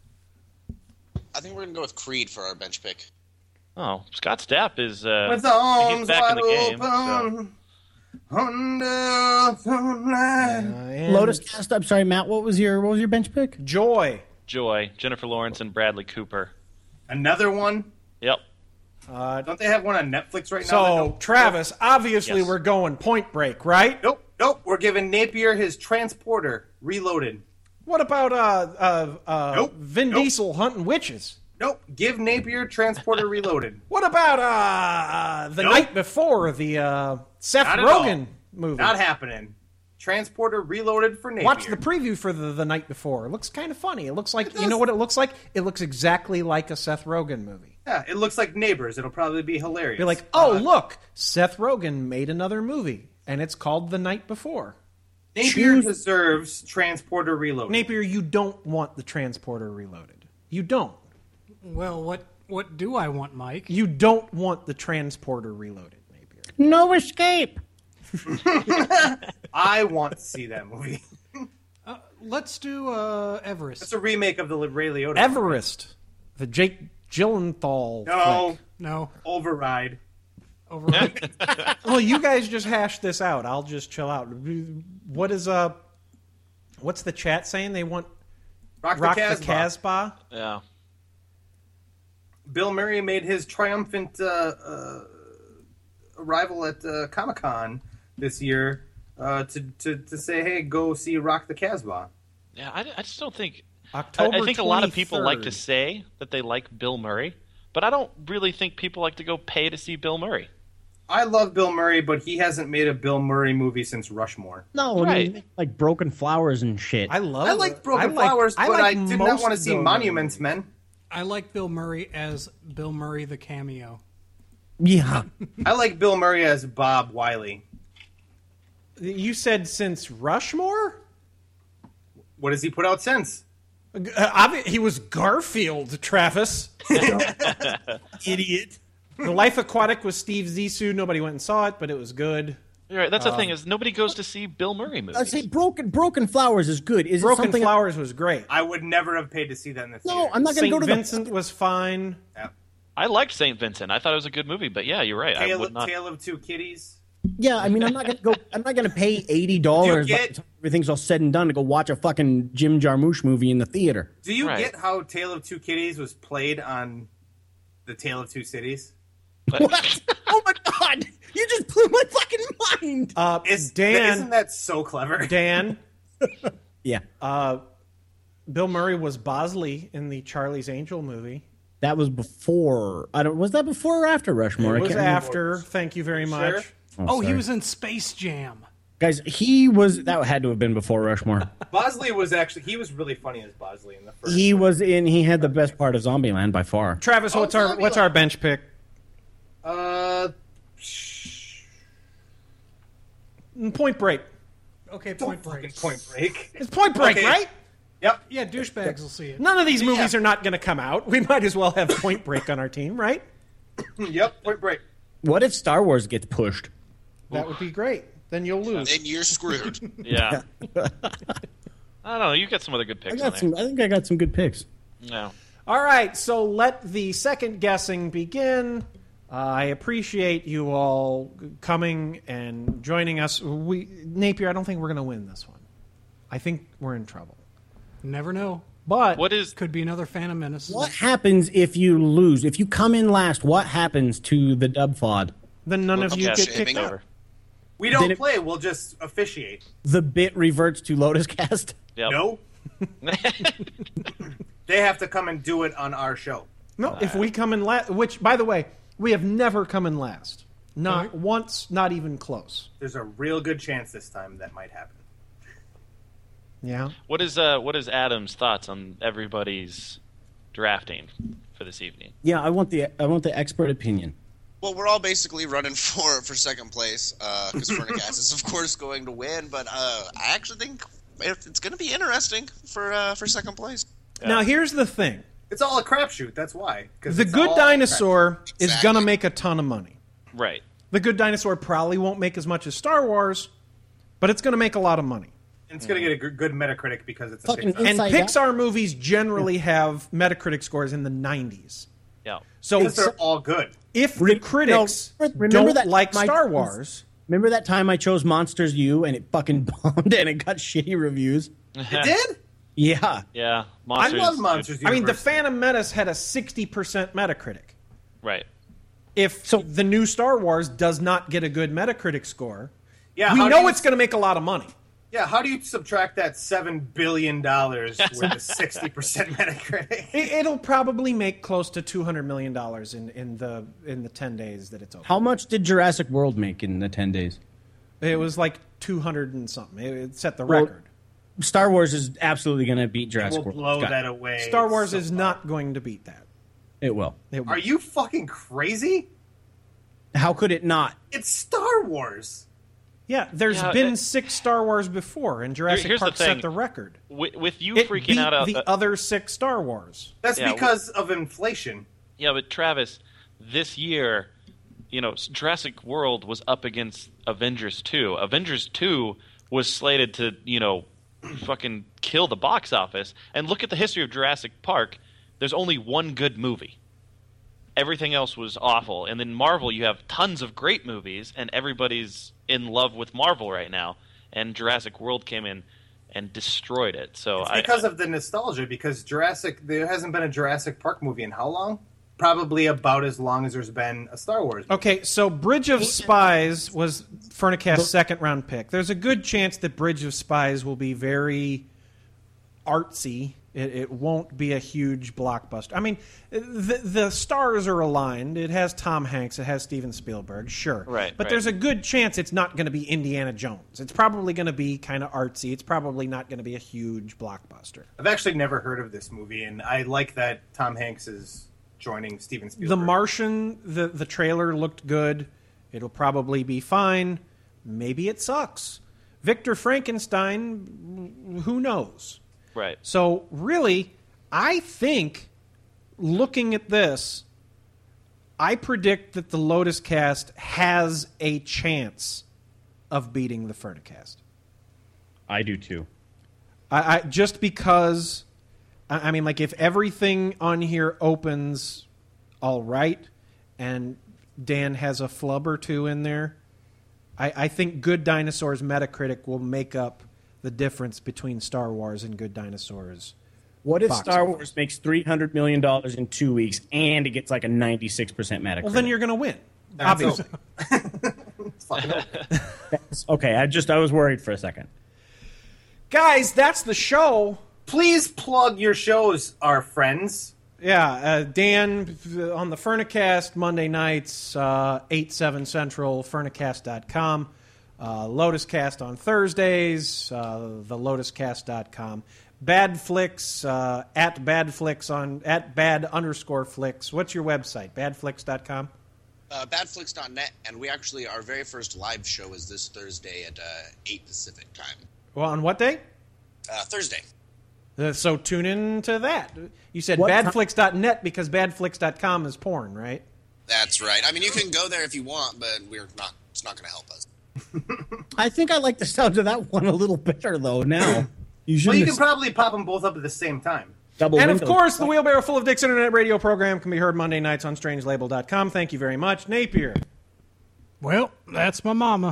I think we're gonna go with Creed for our bench pick. Oh, Scott Stapp is uh, With he's arms back in wide the game. So. open, under the light. Uh, and Lotus Cast. I'm sorry, Matt. What was your what was your bench pick? Joy. Joy, Jennifer Lawrence, and Bradley Cooper. Another one. Yep. Uh, Don't they have one on Netflix right now? that so, don't- Travis, obviously Yes. we're going Point Break, right? Nope. Nope. We're giving Napier his transporter reloaded. What about uh, uh, uh, Nope. Vin Nope. Diesel hunting witches? Nope. Give Napier transporter reloaded. What about uh, uh, the Nope. night before the uh, Seth Not at Rogen all. movie? Not happening. Transporter reloaded for Napier. Watch the preview for the, the night before. It looks kind of funny. It looks like, you know what it looks like? It looks exactly like a Seth Rogen movie. Yeah, it looks like Neighbors. It'll probably be hilarious. You're like, oh, Uh, look, Seth Rogen made another movie, and it's called The Night Before. Napier choose. deserves Transporter Reloaded. Napier, you don't want the Transporter Reloaded. You don't. Well, what what do I want, Mike? You don't want the Transporter Reloaded, Napier. No escape. I want to see that movie. Uh, let's do uh, Everest. It's a remake of the Ray Liotta. Everest, the Jake Gyllenhaal. No, flick. No. Override. Override. Well, you guys just hash this out. I'll just chill out. What is uh, what's the chat saying? They want Rock the Rock the Casbah. Casbah. Yeah. Bill Murray made his triumphant uh, uh, arrival at uh, Comic Con this year uh, to, to to say, "Hey, go see Rock the Casbah." Yeah, I, I just don't think. October I, I think a lot of people like to twenty-third. say that they like Bill Murray, but I don't really think people like to go pay to see Bill Murray. I love Bill Murray, but he hasn't made a Bill Murray movie since Rushmore. No, I Right. mean, like Broken Flowers and shit. I love. I like Broken I like- Flowers, I but like I did not most want to see Bill Monuments Murray. Men. I like Bill Murray as Bill Murray the cameo. Yeah. I like Bill Murray as Bob Wiley. You said since Rushmore? What has he put out since? Uh, obvi- he was Garfield, Travis. Idiot. The Life Aquatic was Steve Zissou. Nobody went and saw it, but it was good. You're right. That's the Um, thing is nobody goes to see Bill Murray movies. I'd say Broken Broken Flowers is good. Is it Broken something? Flowers was great. I would never have paid to see that in the theater. No, I'm not going to Saint go to Vincent was fine. I liked Saint Vincent. I thought it was a good movie, but yeah, you're right. I Tale, would not. Tale of Two Kitties. the. Yeah, I mean, I'm not going to go. I'm not going to pay eighty dollars. Do you get- Everything's all said and done to go watch a fucking Jim Jarmusch movie in the theater. Do you Right. get how Tale of Two Kitties was played on the Tale of Two Cities? What? Oh my god! You just blew my fucking mind. Uh, Is, Dan, Isn't that so clever? Dan, Yeah, uh, Bill Murray was Bosley in the Charlie's Angel movie. that was before. I don't. Was that before or after Rushmore? It I was can't remember. after. Thank you very much. Sure. Oh, he sorry. was in Space Jam. Guys, he was. That had to have been before Rushmore. Bosley was actually he was really funny as Bosley in the first. He was in. He had the best part of Zombieland by far. Travis, Oh, what's our Zombie what's Land. our bench pick? Uh, Point Break. Okay, don't Point fucking Break. Point Break. It's Point Break, Okay. right? Yep. Yeah, douchebags will see it. None of these movies are not going to come out. We might as well have Point Break on our team, right? Yep. Point Break. What if Star Wars gets pushed? That would be great. Then you'll lose. Then you're screwed. Yeah. I don't know. You got some other good I picks got on some. I think I got some good picks. there. No. All right, so let the second guessing begin. Uh, I appreciate you all coming and joining us. We Napier, I don't think we're going to win this one. I think we're in trouble. Never know. But What is? Could be another Phantom Menace. What happens if you lose? If you come in last, what happens to the dub F O D? then none of you Yeah, get shaming kicked out. over. We don't Then it- play. We'll just officiate. The bit reverts to Lotus Cast. Yep. No. They have to come and do it on our show. No, if we come in last, which, by the way, we have never come in last. Not Right. once, not even close. There's a real good chance this time that might happen. Yeah. What is uh? What is Adam's thoughts on everybody's drafting for this evening? Yeah, I want the I want the expert opinion. Well, we're all basically running for for second place because Fernigas is, of course, going to win. But uh, I actually think it- it's going to be interesting for uh, for second place. Now, here's the thing. It's all a crapshoot. That's why. 'Cause The it's Good all Dinosaur is Exactly. going to make a ton of money. Right. The Good Dinosaur probably won't make as much as Star Wars, but it's going to make a lot of money. crapshoot. It's going to get a g- good Metacritic because it's a Fucking Pixar. in- And Inside Pixar movies generally have Metacritic scores in the nineties. Yeah. So Because they're all good. if the Re- critics no, remember don't that like my- Star Wars, Remember that time I chose Monsters U and it fucking bombed and it got shitty reviews? It did? Yeah. Yeah. I Monsters. love Monsters I mean, the University. Phantom Menace had a sixty percent Metacritic. Right. If So- the new Star Wars does not get a good Metacritic score, Yeah, we how do know you- it's going to make a lot of money. Yeah, how do you subtract that seven billion dollars with a sixty percent Metacritic? It, it'll probably make close to two hundred million dollars in, in the in the ten days that it's open. How much did Jurassic World make in the ten days? It was like two hundred and something. It, it set the Well, record. Star Wars is absolutely going to beat Jurassic We'll World. blow Scott. that away. Star Wars so is far. not going to beat that. It will. It will. Are you fucking crazy? How could it not? It's Star Wars. Yeah, there's Yeah, been it- six Star Wars before, and Jurassic here's the Park thing. set the record. With, with you It freaking beat out, the uh, other six Star Wars. That's Yeah, because of inflation. Yeah, but Travis, this year, you know, Jurassic World was up against Avengers two. Avengers two was slated to, you know, fucking kill the box office. And look at the history of Jurassic Park. There's only one good movie. Everything else was awful. And then Marvel, you have tons of great movies, and everybody's in love with Marvel right now. And Jurassic World came in and destroyed it. So It's I, because of the nostalgia. Because Jurassic, there hasn't been a Jurassic Park movie in how long? Probably about as long as there's been a Star Wars movie. Okay, so Bridge of Spies was Furnicast's second round pick. There's a good chance that Bridge of Spies will be very artsy. It, it won't be a huge blockbuster. I mean, the, the stars are aligned. It has Tom Hanks. It has Steven Spielberg. Sure. Right, But right. there's a good chance it's not going to be Indiana Jones. It's probably going to be kind of artsy. It's probably not going to be a huge blockbuster. I've actually never heard of this movie, and I like that Tom Hanks is joining Steven Spielberg. The Martian, the, the trailer looked good. It'll probably be fine. Maybe it sucks. Victor Frankenstein, who knows? right. So, really, I think, looking at this, I predict that the Lotus Cast has a chance of beating the Furnicast. I do too. I, I just because, I, I mean, like if everything on here opens all right, and Dan has a flub or two in there, I, I think Good Dinosaurs Metacritic will make up the difference between Star Wars and Good Dinosaurs. What if box Star office. Wars makes three hundred million dollars in two weeks and it gets like a ninety-six percent Metacritic? Well, then you're going to win, That's obviously. It's fucking open. Okay, I just I was worried for a second. Guys, that's the show. Please plug your shows, our friends. Yeah, uh, Dan uh, on the Furnicast Monday nights, uh, eight, seven Central, furnicast dot com. Uh, Lotus Cast on Thursdays, uh, the lotus cast dot com. Bad Flicks, uh, at Bad Flicks on, at Bad underscore Flicks. What's your website? bad flicks dot com? Uh, bad flicks dot net, and we actually, our very first live show is this Thursday at uh, eight Pacific time. Well, on what day? Uh, Thursday. Uh, so tune in to that. You said What bad flicks dot net because bad flicks dot com is porn, right? That's right. I mean, you can go there if you want, but we're not. It's not going to help us. I think I like the sound of that one a little better though. Now you Well, should. you can probably pop them both up at the same time. double And of window. course, the Wheelbarrow Full of Dicks Internet Radio program can be heard Monday nights on strange label dot com. Thank you very much. Napier. Well, that's my mama.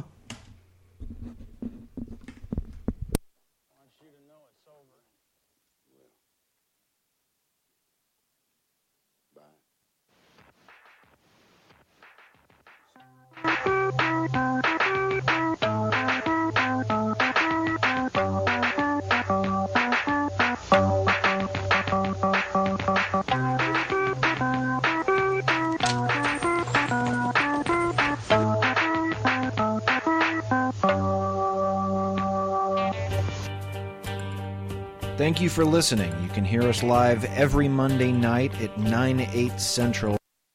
Thank you for listening. You can hear us live every Monday night at nine, eight Central.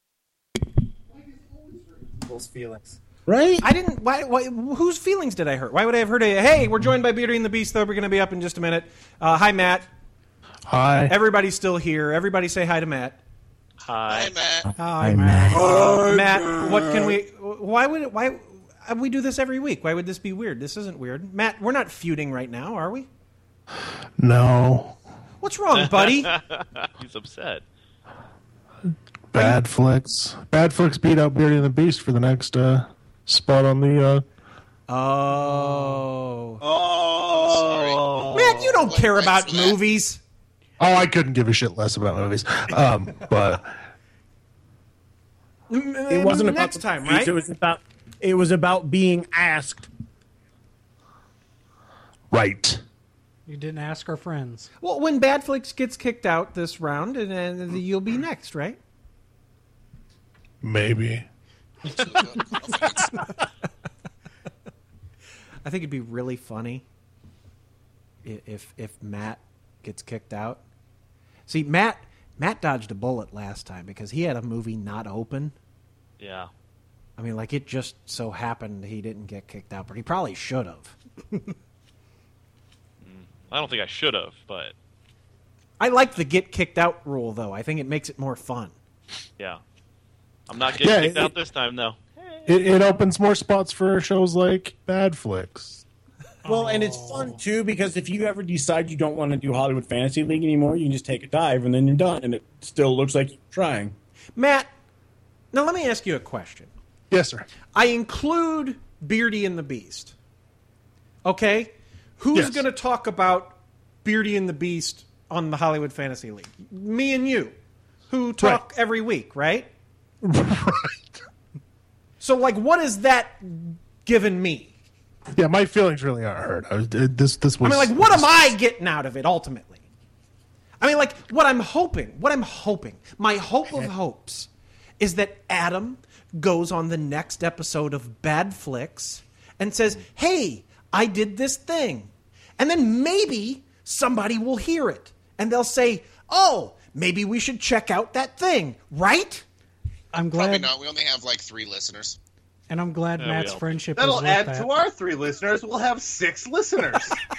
Those feelings. Right? I didn't. Why, why? Whose feelings did I hurt? Why would I have hurt? A, hey, we're joined by Beauty and the Beast, though. We're going to be up in just a minute. Uh, hi, Matt. Hi. Everybody's still here. Everybody say hi to Matt. Hi. Hi, Matt. Hi, Matt. Uh, Matt, what can we? Why would it? Why? We do this every week. Why would this be weird? This isn't weird. Matt, we're not feuding right now, are we? No. What's wrong, buddy? He's upset. Bad Flicks. Bad Flicks beat out Beauty and the Beast for the next uh, spot on the. Uh... Oh. Oh. Matt, you don't care about movies. Oh, I couldn't give a shit less about movies. Um, but It wasn't about next the time, movies, right? It was about. It was about being asked. right. You didn't ask our friends. Well, when Bad Flicks gets kicked out this round, and, and you'll be next, right? Maybe. I think it'd be really funny i- if if Matt gets kicked out. See, Matt Matt dodged a bullet last time because he had a movie not open. Yeah. I mean, like, it just so happened he didn't get kicked out, but he probably should have. I don't think I should have, but I like the get kicked out rule, though. I think it makes it more fun. yeah. I'm not getting Yeah, kicked it- out this time, though. It, it opens more spots for shows like Bad Flicks. Well, and it's fun too because if you ever decide you don't want to do Hollywood Fantasy League anymore, you can just take a dive and then you're done, and it still looks like you're trying. Matt, now let me ask you a question. Yes, sir. I include Beardy and the Beast. Okay? Who's Yes. going to talk about Beardy and the Beast on the Hollywood Fantasy League? Me and you, who talk every week, right? Right. So, like, what is that given me? Yeah, my feelings really aren't hurt. I was, uh, this this was. I mean, like, what am I getting out of it ultimately? I mean, like, what I'm hoping, what I'm hoping, my hope of hopes is that Adam goes on the next episode of Bad Flicks and says, hey, I did this thing. And then maybe somebody will hear it. And they'll say, oh, maybe we should check out that thing, right? I'm glad. Probably not. We only have like three listeners. And I'm glad Yeah, Matt's we all- friendship That'll is with add that. to our three listeners. We'll have six listeners.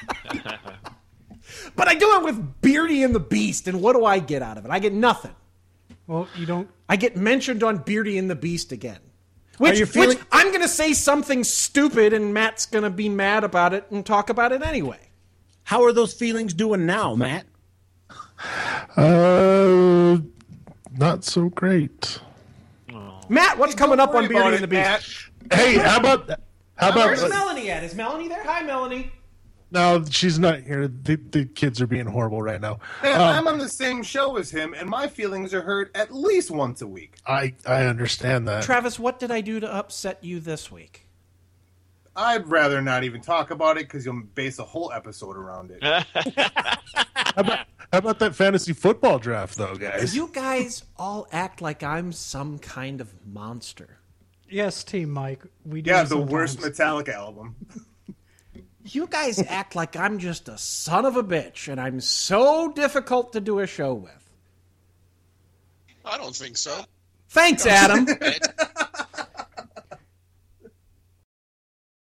But I do it with Beardy and the Beast, and what do I get out of it? I get nothing. Well, you don't. I get mentioned on Beardy and the Beast again. Which, you feeling- which I'm going to say something stupid, and Matt's going to be mad about it and talk about it anyway. How are those feelings doing now, Matt? Uh, not so great. Matt, what's coming up on worry about Beardy and it, the Beast? Matt. Hey, how about how about? Where's Melanie at? Is Melanie there? Hi, Melanie. No, she's not here. The, the kids are being horrible right now. Man, Um, I'm on the same show as him, and my feelings are hurt at least once a week. I I understand that. Travis, what did I do to upset you this week? I'd rather not even talk about it because you'll base a whole episode around it. How about, how about that fantasy football draft, though, guys? You guys all act like I'm some kind of monster. Yes, Team Mike. We do. Yeah, the sometimes. worst Metallica album. You guys act like I'm just a son of a bitch, and I'm so difficult to do a show with. I don't think so. Thanks, Adam.